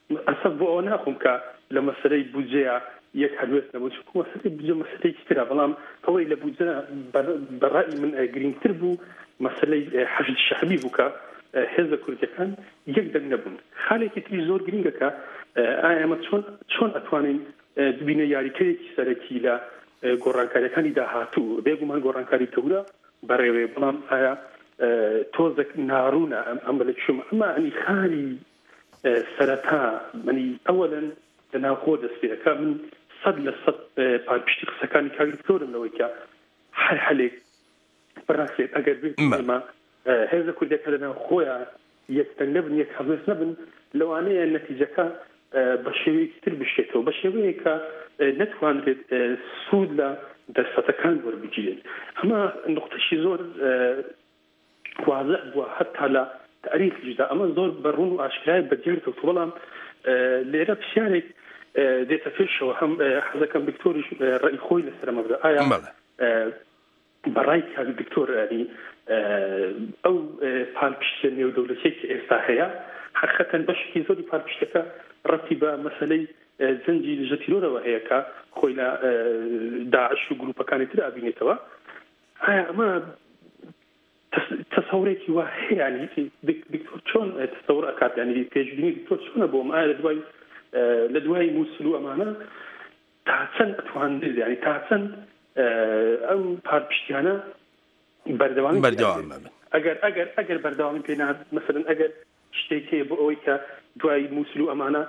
ئەسەب بۆ ئەوە ناخۆم کە لە مەسەلەی بودجەیە یەک هەلوێست نەبوو چونکە مەسەلەی بودجە مەسەلەیەکی ترە بەڵام ئەوەی لە بودجە بەڕای من گرنگتر بوو مەسەلەی حەشد شەعبی بوو کە هێزە کوردەکان یەک دەنگ نەبوون. خاڵێکی تری زۆر گرنگە کە ئایا ئەمە چۆن ئەتوانین ببینە یاریکەرێکی سەرەکی لە گۆڕانکاریەکانی داهاتوو بێگومان گۆڕانکاری گەورە بەڕێوێ بەڵام ئایا تۆزێک ناڕوونە ئەم بەلەکشم ئەمە ئەنی خالی سەرەتا منی ئەوەلەن لەناوخۆ دەستپێەکە من 100% پاپشتی قسەکانی کاگرتۆرم لەوەی کە هەر هەلێک بەڕاستێت ئەگەر بێت ئێمە هێزە کوردەکە لەناو خۆیان یەکتەنگ نەبن یەک هەڵوێست نەبن لەوانەیە نەتیجەکە بە شێوەیەکی تر بشێتەوە بە شێوەیە کە نەتوانرێت سوود لە دەرفەتەکان وەربگیرێت. ئەمە نقطەشی زۆر واضح بووە هەتا لە تاریخیشدا ئەمە زۆر بەڕوون و ئاشکرای بەجێرکەوت بەڵام لێرە پرسیارێک دێتە پێشەوە هەم حەزەکەم دکتۆریش ڕێی خۆی لەسەرەمە بدە ئایا بەڕای کاک دکتۆر ینی ئەو پاڵپشتە نێودەوڵەتێکی ئێستا هەیە حقیقەتەن بەشێکی زۆری پاڵپشتەکە ڕەتی بە مەسەلەی زەنجی لژە تیرۆرەوە هەیە کە خۆی لە داعش و گروپەکانی تر ئابینێتەوە. ئایا ئەمە تەسەورێکی وا هەیە ینی دکتۆر چۆن تەسەور ئەکات ینی پێشبینی دکتۆر چۆنە بۆم ئایا لە دوای مووسڵ و ئەمانە تا چەند ئەتوانێت ینی تا چەند ئەم پاڵپشتیانە بەردەوامی ئەگەر بەردەوامی پێ نهات مەسەلەن ئەگەر شتێک هەیە بۆ ئەوەی کە دوای مووسڵ و ئەمانە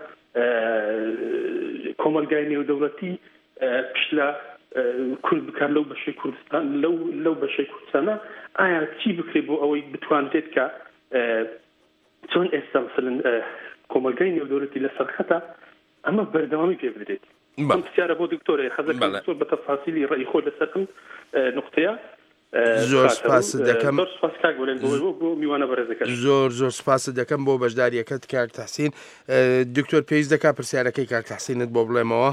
کۆمەلگای نێودەوڵەتی پشت لە کورد بکار لەو بەشەی کوردستان لەو بەشەی کوردستانە ئایا چی بکرێت بۆ ئەوەی بتوانرێت کە چۆن ئێستا مەسەلەن کۆمەلگای نێودەوڵەتی لەسەر خەتە ئەمە بەردەوامی پێ بدرێت. ئەم پرسیارە بۆ دکتۆرە حەزەکەم زۆر بە تەفاسیلی ڕێی خۆ لەسەر ئەم نقطەیە زۆر سپاس دەکەم زۆر سپاس دەکەم بۆ بەشداریەکەت کاک تەحسین. دکتۆر پێویست دەکات پرسیارەکەی کاک تەحسینت بۆ بڵێمەوە.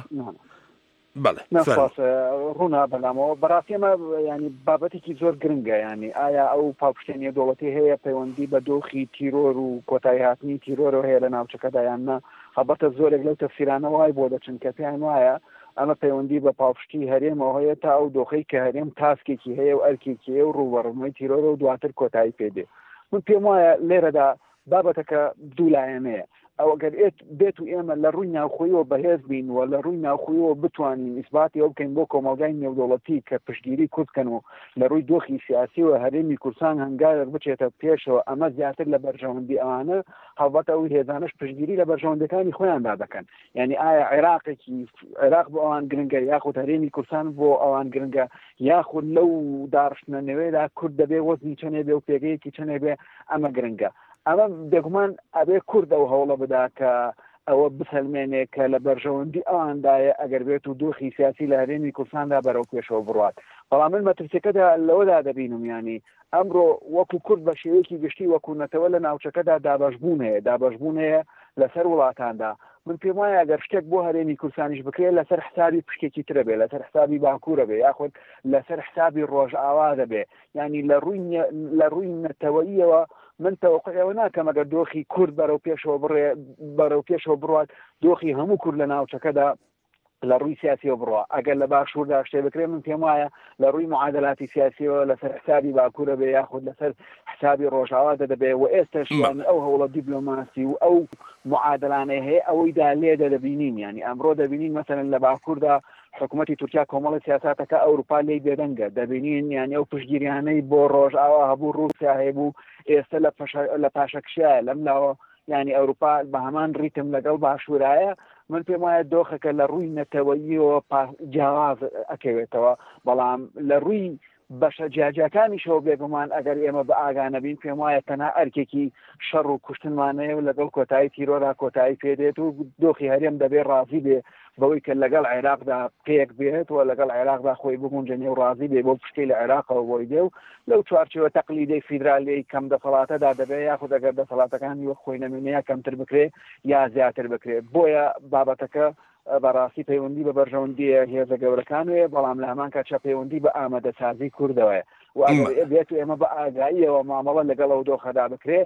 ڕوونا بەلامەوە بەڕاستی ئەمە ینی بابەتێکی زۆر گرنگە ینی ئایا ئەو پاڵپشتێنیە دەوڵەتی هەیە پەیوەندی بە دۆخی تیرۆر و کۆتایی هاتنی تیرۆرەوە هەیە لە ناوچەکەدا یاننا هەبەتە زۆرێک لەو تەفسیرانە وای بۆ دەچن کە پێیان وایە ئەمە پەیوەندی بە پاڵپشتی هەرێمەوە هەیە تا ئەو دۆخەی کە هەرێم تاسکێکی هەیە و ئەرکێکی هەیە و ڕووبەڕوونەوەی تیرۆرە و دواتر کۆتایی پێدێ. من پێم وایە لێرەدا بابەتەکە دوولایەنەیە ئەوەگەر بێت و ئێمە لە ڕووی ناوخۆیەوە بەهێز بین و لە ڕووی ناوخۆیەوە بتوانین ئیسباتی ئەو بکەین بۆ کۆمەلگای نێودەوڵەتی کە پشتگیری کوردکەن و لە ڕووی دۆخی سیاسیەوە هەرێمی کورسان هەنگاوێک بچێتە پێشەوە ئەمە زیاتر لە بەرژەوەندی ئەوانە هەڵبەتە ئەوی هێزانش پشتگیری لە بەرژەوەندەکانی خۆیاندا دەکەن. یعنی ئایا عێراق بۆ ئەوان گرنگە یاخود هەرێمی کورسان بۆ ئەوان گرنگە یاخود لەو داڕشتنە نوێدا کورد دەبێ وەزنی چەنێ بێ و پێگەیەکی چەنێ بێ ئەمە گرنگە. ئەمە بێگومان ئەبێ کورد ئەو هەوڵە بدا کە ئەوە بسەلمێنێ کە لە بەرژەوەندی ئەوەندایە ئەگەر بێت و دۆخی سیاسی لە هەرێمی کوردستاندا بەرەو پێشەوە بڕات. بەڵام من مەترسیەکەدا لەوەدا دەبینم ینی ئەمڕۆ وەکو کورد بە شێوەیەکی گشتی وەکوونەتەوە لە ناوچەکەدا دابەشبوون هەیە لەسەر وڵاتاندا. من پێم وایە ئەگەر شتێک بۆ هەرێمی کوردستانیش بکرێت لەسەر حسابی پشتێکی ترە بێ لەسەر حسابی باکوورە بێ یاخود لەسەر حسابی ڕۆژئاوا دەبێ ینی لە ڕووی نەتەوەییەوە من تەوقعەوە ناکەم ئەگەر دۆخی کورد بەرەو پێشەوە بڕات دۆخی هەموو کورد لە ناوچەکەدا لە ڕووی سیاسیەوە بڕوە. ئەگەر لە باشووردا شتێ بکرێت من پێم وایە لە ڕووی معادلاتی سیاسیەوە لەسەر حسابی باکوورە بێ یاخود لەسەر حسابی ڕۆژئاوا دەبێ و ئێستاشیان ئەو هەوڵە دیپلۆماسی و ئەو معادلانەی هەیە ئەوەیدا لێدە دەبینین ینی ئەمڕۆ دەبینین مەسەلەن لە باکووردا حکوومەتی تورکیا کۆمەڵی سیاساتەکە ئەوروپا لێی بێدەنگە دەبینین یانی ئەو پشتگیریانەی بۆ ڕۆژئاوا هەبوو رووسیا هەیەبوو ئێستا لە پاشەکشایە لەملاوە ینی ئەوروپا بە هەمان ڕیتم لەگەڵ باشوورایە. من پێم وایە دۆخەکە لە ڕووی نەتەوەییەوە جیاواز ئەکەوێتەوە بەڵام لە ڕووی بەشە جیاجەکانیشەوە بێگومان ئەگەر ئێمە بە ئاگانەبین پێم وایە تەنها ئەرکێکی شەڕ و کوشتنمانەیە و لەگەڵ کۆتایی تیرۆرا کۆتایی پێدێت و دۆخی هەرێم دەبێ ڕازی بێ بەوەی کە لەگەڵ عێراقدا پێک بێت و لەگەڵ عێراقدا خۆی بگونجێنێ و ڕازی بێ بۆ پشتی لە عێراقەوە بۆی دێ و لەو چوارچێوە تەقلیدەی فیدرالی کەم دەسەڵاتەدا دەبێت یاخود ئەگەر دەسەڵاتەکانی وەک خۆی نەمونەیە کەمتر بکرێ یا زیاتر بکرێت. بۆیە بابەتەکە بەڕاستی پەیوەندی بە بەرژەوەندیە هێزە گەورەکان وێ بەڵام لە هەمان کاتشە پەیوەندی بە ئامادەسازی کوردەوەیە و بێت و ئێمە بە ئاگاییەوە مامەڵە لەگەڵ ئەو دۆخەدا بکرێ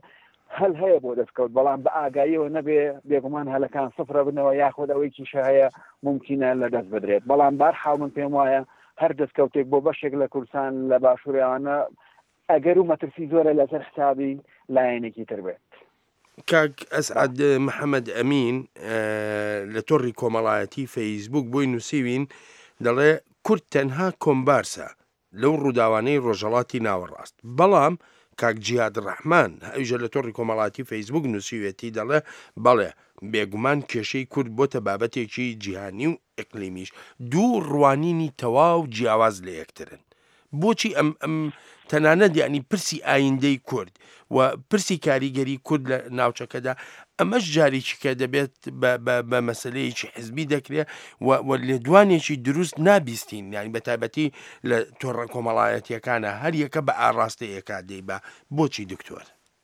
هەل هەیە بۆ دەستکەوت بەڵام بە ئاگاییەوە نەبێ بێگومان هەلەکان سفرە بنەوە یاخۆ ئەوەیەکیشە هەیە ممکنە لە دەست بدرێت بەڵام بارحاڵ من پێم وایە هەر دەستکەوتێک بۆ بەشێک لە کوردستان لە باشووریانە ئەگەر و مەترسی زۆرە لەسەر حسابی لایەنێکی تر بێت. کاک ئەسعەد محەممەد ئەمین لە تۆڕی کۆمەڵایەتی فەیسبوک بۆی نووسیوین دەڵێ کورد تەنها کۆمبارسە لەو ڕووداوانەی ڕۆژهەڵاتی ناوەڕاست بەڵام کاک جیاد ڕەحمان ئەوژە لە تۆڕی کۆمەڵاتی فەیسبوک نووسیوێتی دەڵێ بەڵێ بێگومان کێشەی کورد بۆتە بابەتێکی جیهانی و ئەقلیمیش دوو ڕوانینی تەواو جیاواز لە یەکترن بۆچی ئەم تەنانەت یعنی پرسی ئایندەی کورد و پرسی کاریگەری کورد لە ناوچەکەدا ئەمەش جارێکی کە دەبێت بە مەسلەیەکی حزبی دەکرێت و لە دوانێکی دروست نابیستین یعنی بە تایبەتی لە تۆڕە کۆمەڵایەتیەکانە هەر یەکە بە ئاڕاستەیەکا دەی بە بۆچی دکتۆر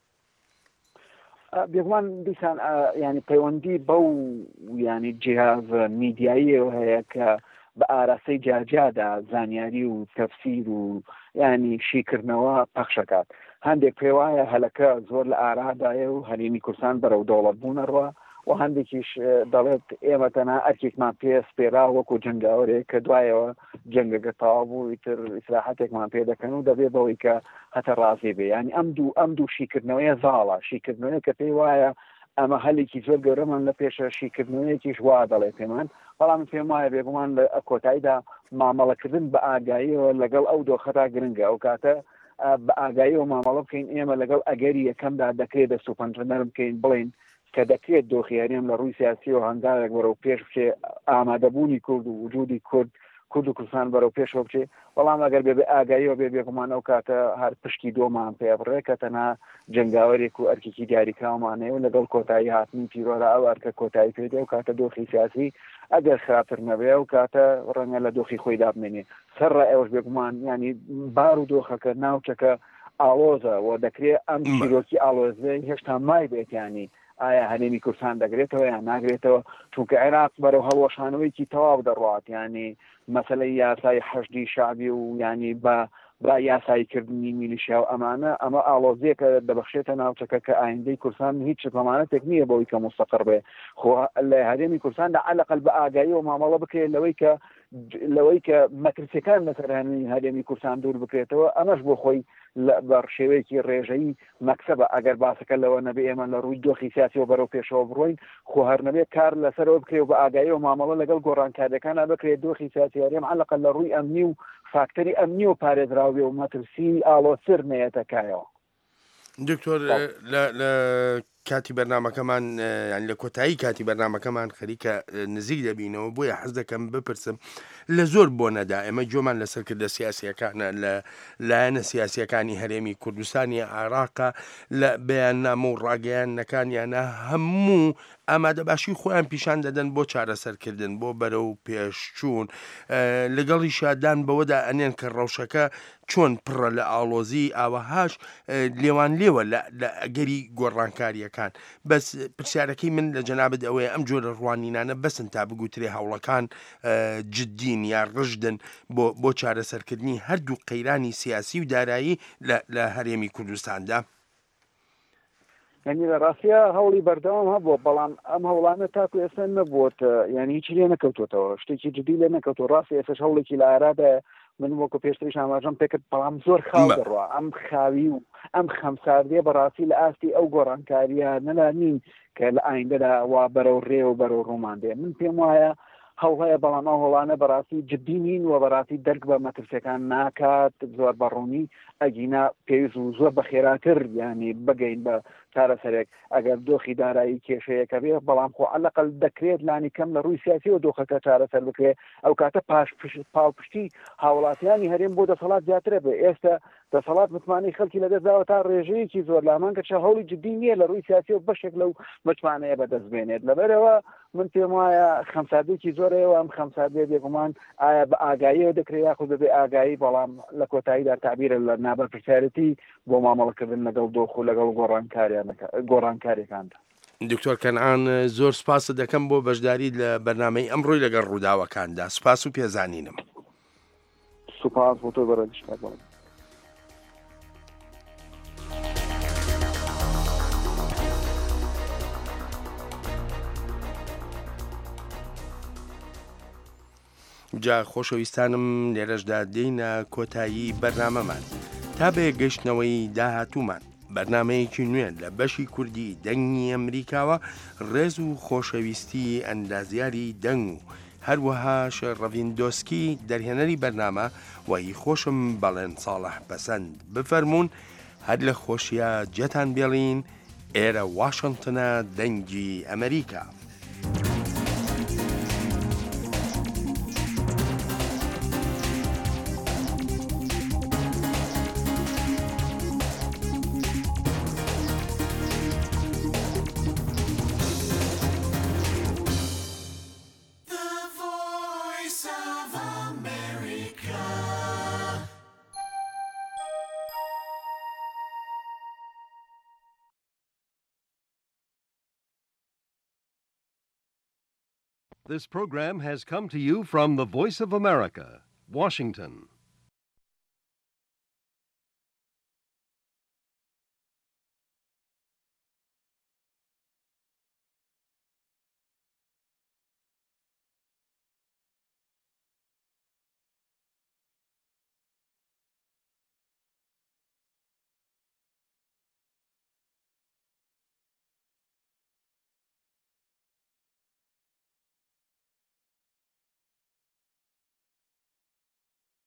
بێگومان دیسان ینی پەیوەندی بەو ینی جیاز میدیاییەوە هەیە کە بە ئاراستەی جاجادا زانیاری و تەفسیر و ینی شیکردنەوە پەخشەکات هەندێک پێ وایە هەلەکە زۆر لە ئارادایە و هەرێمی کوردستان بەرەو دەوڵەت بوونەڕوە و هەندێکیش دەڵێت ئێمە تەنها ئەرکێکمان پێ سپێرا وەکو جنگاوەرێک کە دوایەوە جنگەکە تەواو بوو ئیتر ئیسراحەتێکمان پێ دەکەن و دەبێت بەوەی کە هەتە ڕازی بێ ینی ئەم دوو شیکردنەوەیە زاڵە شیکردنەوەی کە پێی وایە ئەمە هەلێکی زۆر گەورەمان لە پێشە شیکردنەوەیەکیش وا دەڵێ پێمان بەڵام پێم وایە بێگومان لە کۆتاییدا مامەڵەکردن بە ئاگاییەوە لەگەڵ ئەو دۆخەتا گرنگە ئەو کاتە بە ئاگاییەوە مامەڵە بکەین ئێمە لەگەڵ ئەگەری یەکەمدا دەکرێت دەست و پەنجەنەرم بکەین بڵین کە دەکرێت دۆخی هەرێم لە ڕووی سیاسی و هەنگاوێک بەرەو پێش بچێ ئامادەبوونی کورد و وجودی کورد و کوردستان بەرەو پێشەوە بچێ بەڵام ئەگەر بێ ئاگاییەوە بێ بێگومان ئەو کاتە هەر پشتی دۆمان پێ بڕێ کە تەنها جنگاوەرێک و ئەرکێکی دیاریکراومانەیە و لەگەڵ کۆتایی هاتنی پیرۆرە ئەو ئەرکە کۆتایی پێدێ و کاتە دۆخی سیاسی ئەگەر خراپتر نەبێ و کاتە ڕەنگە لە دۆخی خۆی دابمێنێ سەرڕە ئێوەش بێگومان ینی بار و دۆخەکە ناوچەکە ئاڵۆزە و دەکرێت ئەم چیرۆکی ئاڵۆزەی هێشتا مای بێت ینی ئایا هەرێمی کوردستان دەگرێتەوە یان ناگرێتەوە چونکە عێراق بەرەو هەڵوەشانەوەیکی تەواو دەڕات ینی مەسەلەی یاسای حەشدی شعبی و ینی با یاساییکردنی میلیشیا و ئەمە ئاڵۆزیەکە دەبەخشێتە ناوچەکە کە ئایندەی کوردستان هیچ پەمانەتێک نییە بەوەی کە مستەقر بێ خۆ لە هەرێمی کوردستاندا عەلەقەل بە ئاگایی و مامەڵە بکرێت لەوەی کە مەترسیەکان لەسەر هەرێمی کوردستان دوور بکرێتەوە ئەمەش بۆ خۆی بە شێوەیەکی ڕێژەیی مەکسەبە ئەگەر باسەکە لەوە نەبێ ئێمە لە ڕووی دۆخی سیاسیەوە بەرەو پێشەوە بڕۆین خۆ هەر نەبێ کار لەسەرەوە بکرێت و بە ئاگایی و مامەڵە لەگەڵ گۆڕانکاریەکانە بکرێت دۆخی سیاسی هەرێم عەلەقەل لە ڕووی ئەمنی و فاکتەری ئەمنی و پارێزراو بێ و مەترسی ئاڵۆسر نەیەتەکایەوە دکتۆر لە کاتی بەرنامەکەمان لە کۆتایی کاتی بەرنامەکەمان خەریکە نزیک دەبینەوە بۆیە حەز دەکەم بپرسم لە زۆر بۆ نەدا ئێمە جۆمان لەسەرکردە سیاسیەکانە لە لایەنە سیاسیەکانی هەرێمی کوردستانی عێراقا لە بەیاننامە و ڕاگەیاندنەکانیانە هەموو ئامادەباشی خۆیان پیشان دەدەن بۆ چارەسەرکردن بۆ بەرەو پێشچوون لەگەڵی شادان بەوەدا ئەنێن کە ڕەوشەکە چۆن پڕە لە ئاڵۆزی ئاوەهاش لێوان لێوە لە ئەگەری گۆڕانکاریەکان بەس پرسیارەکەی من لە جەنابەت ئەوەیە ئەم جۆرە ڕوانینانە بەسن تا بگوترێ هەوڵەکان جددین یا ڕژدن بۆ چارەسەرکردنی هەردوو قەیرانی سیاسی و دارایی لە هەرێمی کوردستاندا ینی لە ڕاستیە هەوڵی بەردەوام هەبووە بەڵام ئەم هەوڵانە تاکو ئێستا نەبووە ینی هیچ لێ نەکەوتوتەوە شتێکی جدی لێ نەکەوتوە ڕاستی ئێستش هەوڵێکی لە ئارادا من وەکو پێشتریش ئاماژەم پێکرد بەڵام زۆر خاو دەڕوە ئەم خاوی و ئەم خەمساردیە بەڕاستی لە ئاستی ئەو گۆڕانکاریە نەلا نین کە لە ئایندەدا وا بەرەو ڕێ و بەرەو ڕوومان دێ من پێم وایە هەوڵ هەیە بەڵام ئەو هەوڵانە بەڕاستی جدی نین و بەڕاستی دەرک بە مەترسیەکان ناکات زۆر بەڕوونی ئەگینا پێویست و زۆر بەخێراتر ینی بگەین بە چارەسەرێک ئەگەر دۆخی دارایی کێشەیەکە بێ بەڵام خۆ عەلەقەل دەکرێت لانی کەم لە ڕووی سیاسی و دۆخەکە چارەسەر بکرێت ئەو کاتە پاڵپشتی هاوڵاتیانی هەرێم بۆ دەسەڵات زیاترە بێ ئێستا دەسەڵات متمانەی خەڵکی لەدەستداوە تا ڕێژەیەکی زۆر لامان کە چە هەوڵی جدی نییە لە ڕووی سیاسی و بەشێک لەو متمانەیە بەدەستبێنێت لەبەرەوە من پێم وایە خەمسادێکی زۆرەوە ئەم خەمسادێ بێگومان ئایا بە ئاگاییەوە دەکرێت یاخود بەبێ ئاگایی بەڵام لە کۆتاییدا تعبیرە لە نابەرپرسیارەتی بۆ مامەڵەکردن لەگەڵ دۆخ و لەگەڵ گۆڕانکاریەکاندا دکتۆر کەنعان زۆر سپاس دەکەم بۆ بەشداری لە بەرنامەی ئەمڕۆی لەگەڵ ڕووداوەکاندا سپاس و پێزانینم سوپاس بۆ تۆ بەڕێزی جا خۆشەویستانم لێرەشدا دێینە کۆتایی بەرنامەمان تا بێ گەشتنەوەی داهاتوومان بەرنمەیەکی نوێن لە بەشی کوردی دەنگی ئەمریکاوە ڕێز و خۆشەویستی ئەندازیاری دەنگ و هەروەها شێڕەڤیندۆسکی دەرهێنەری بەرنامە وەی خۆشم بەڵێن ساڵح پەسەند بفەرمونون هەر لە خۆشیە جەتان بێڵین ئێرە واشنگتنە دەنگی ئەمریکا. This program has come to you from the Voice of America, Washington.